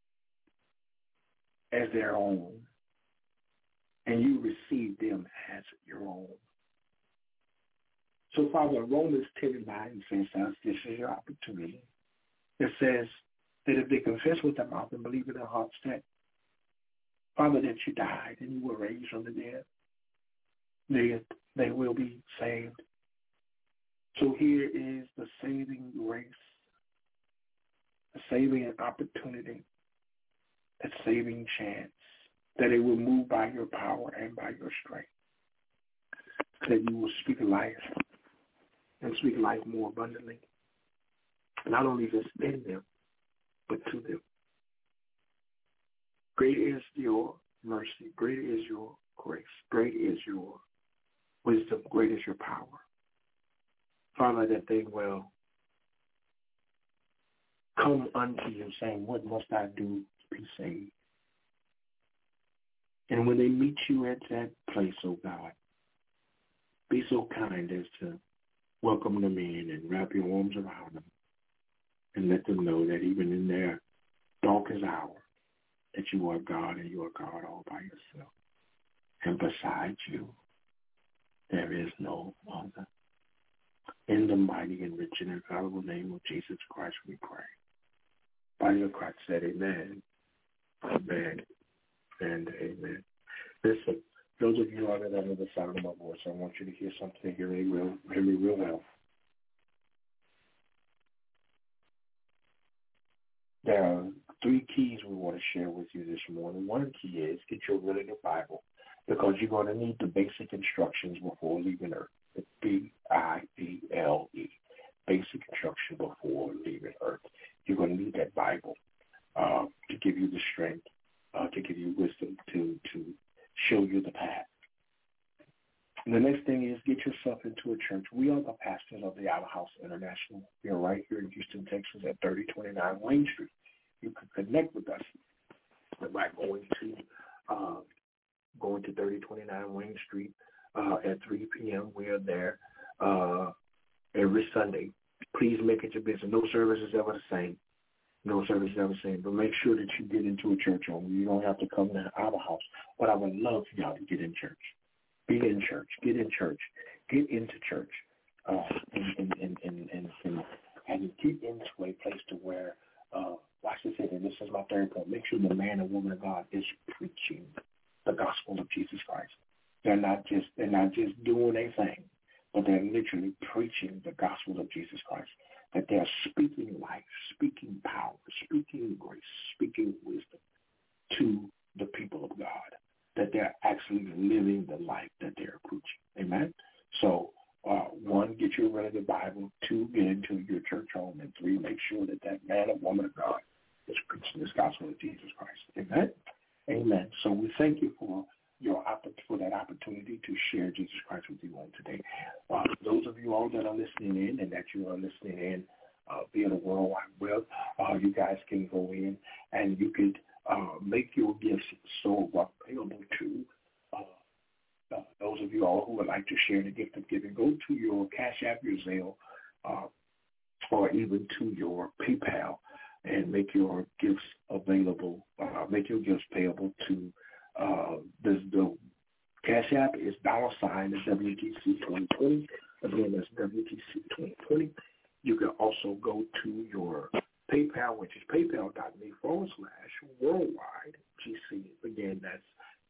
Speaker 7: as their own, and you receive them as your own. So, Father, Romans ten and nine says us, this is your opportunity. It says that if they confess with their mouth and believe in their hearts that, Father, that you died and you were raised from the dead, they, they will be saved. So here is the saving grace, the saving opportunity, the saving chance, that it will move by your power and by your strength, that you will speak life and speak life more abundantly, not only just in them, but to them. Great is your mercy. Great is your grace. Great is your wisdom. Great is your power. Father, that they will come unto you saying, what must I do to be saved? And when they meet you at that place, oh God, be so kind as to welcome them in and wrap your arms around them and let them know that even in their darkest hour, that you are God and you are God all by yourself. And beside you, there is no other. In the mighty and rich and infallible name of Jesus Christ, we pray. By your Christ said, amen, amen, and amen. Listen, those of you who are under the sound of my voice, I want you to hear something, hear me real, hear me real well. There are three keys we want to share with you this morning. One key is get your really good Bible, because you're going to need the basic instructions before leaving Earth. The B I B L E, basic instruction before leaving Earth. You're going to need that Bible uh, to give you the strength, uh, to give you wisdom, to, to show you the path. And the next thing is get yourself into a church. We are the pastors of the Outer House International. We are right here in Houston, Texas at thirty twenty-nine Wayne Street. You can connect with us by going to uh, going to thirty twenty-nine Wayne Street uh, at three p.m. We are there uh, every Sunday. Please make it your business. No service is ever the same. No service is ever the same. But make sure that you get into a church home. You don't have to come to our house. But I would love for y'all to get in church. Be in church. Get in church. Get into church. Uh, and, and, and, and, and, and, and get into a place to where, uh, like I said, and this is my third point, make sure the man and woman of God is preaching the gospel of Jesus Christ. They're not just they're not just doing a thing, but they're literally preaching the gospel of Jesus Christ. That they're speaking life, speaking power, speaking grace, speaking wisdom to the people of God. That they're actually living the life that they're preaching. Amen? So, uh, one, get home. And three, make sure that that man or woman of God is preaching this gospel of Jesus Christ. Amen? Amen. So we thank you for your for that opportunity to share Jesus Christ with you on today. Uh, those of you all that are listening in and that you are listening in uh, via the World Wide Web, uh, you guys can go in and you could uh, make your gifts so available to uh, uh, those of you all who would like to share the gift of giving. Go to your Cash App, your Zelle, uh, or even to your PayPal and make your gifts available, uh, make your gifts payable to uh, the, the Cash App is dollar sign W T C twenty twenty. Again, that's W T C twenty twenty. You can also go to your PayPal, which is paypal.me forward slash worldwide G C. Again, that's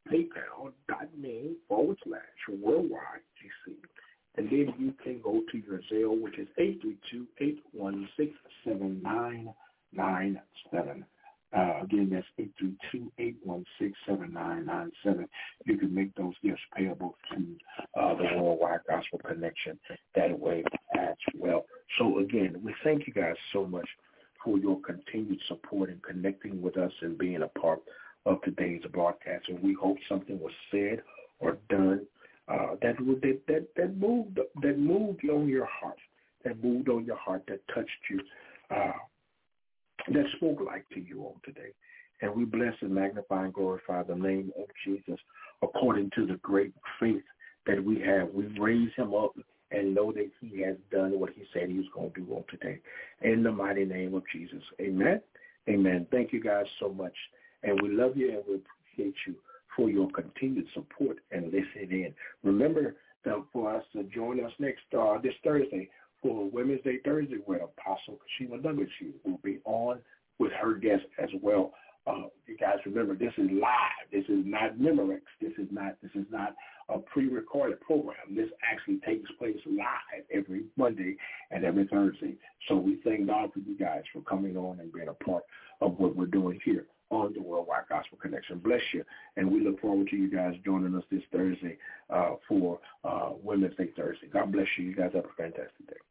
Speaker 7: paypal.me forward slash worldwide G C. And then you can go to your Zelle, which is eight three two, eight one six, seven nine nine seven. Uh, again, that's eight three two, eight one six, seven nine nine seven. You can make those gifts payable to uh, the Worldwide Gospel Connection that way as well. So, again, we thank you guys so much for your continued support and connecting with us and being a part of today's broadcast. And we hope something was said or done uh, that, that, that, that, moved, that moved on your heart, that moved on your heart, that touched you, uh, that spoke life to you on today. And we bless and magnify and glorify the name of Jesus according to the great faith that we have. We raise him up and know that he has done what he said he was going to do on today. In the mighty name of Jesus. Amen. Amen. Thank you guys so much. And we love you and we appreciate you for your continued support and listening in. Remember that for us to join us next uh, this Thursday for Women's Day Thursday, where Apostle Kashima Douglas will be on with her guest as well. Uh, you guys remember, this is live. This is not Memorex. This is not. This is not a pre-recorded program. This actually takes place live every Monday and every Thursday. So we thank God for you guys for coming on and being a part of what we're doing here on the Worldwide Gospel Connection. Bless you, and we look forward to you guys joining us this Thursday uh, for uh, Women's Day Thursday. God bless you. You guys have a fantastic day.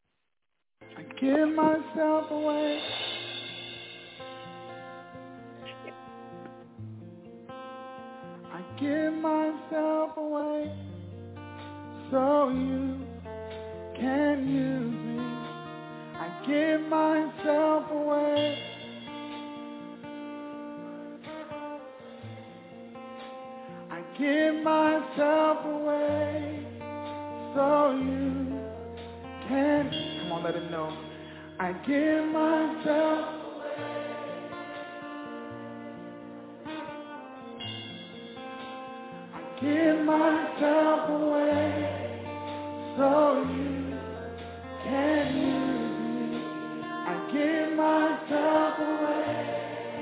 Speaker 9: I give myself away. I give myself away so you can use me. I give myself away. I give myself away so you can. Come on, let him know. I give myself away. I give myself away so you can use me. I give myself away.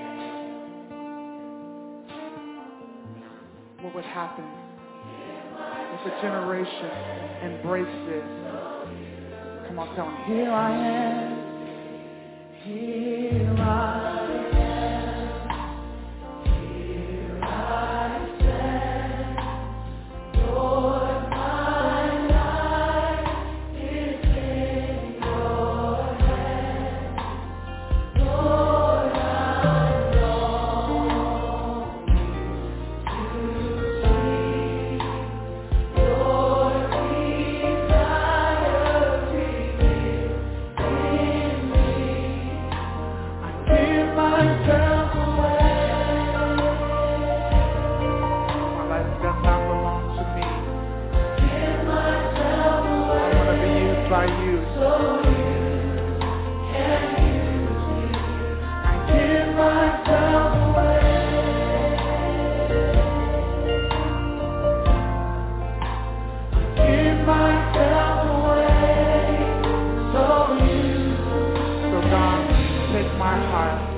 Speaker 9: What would happen if a generation embraced this? Come on, tell him, here I am, here I am, here I stand, Lord, my life is in your hands, Lord, I long to see your by you, so you can use me. I give myself away. I give myself away, so you. So God, take my heart.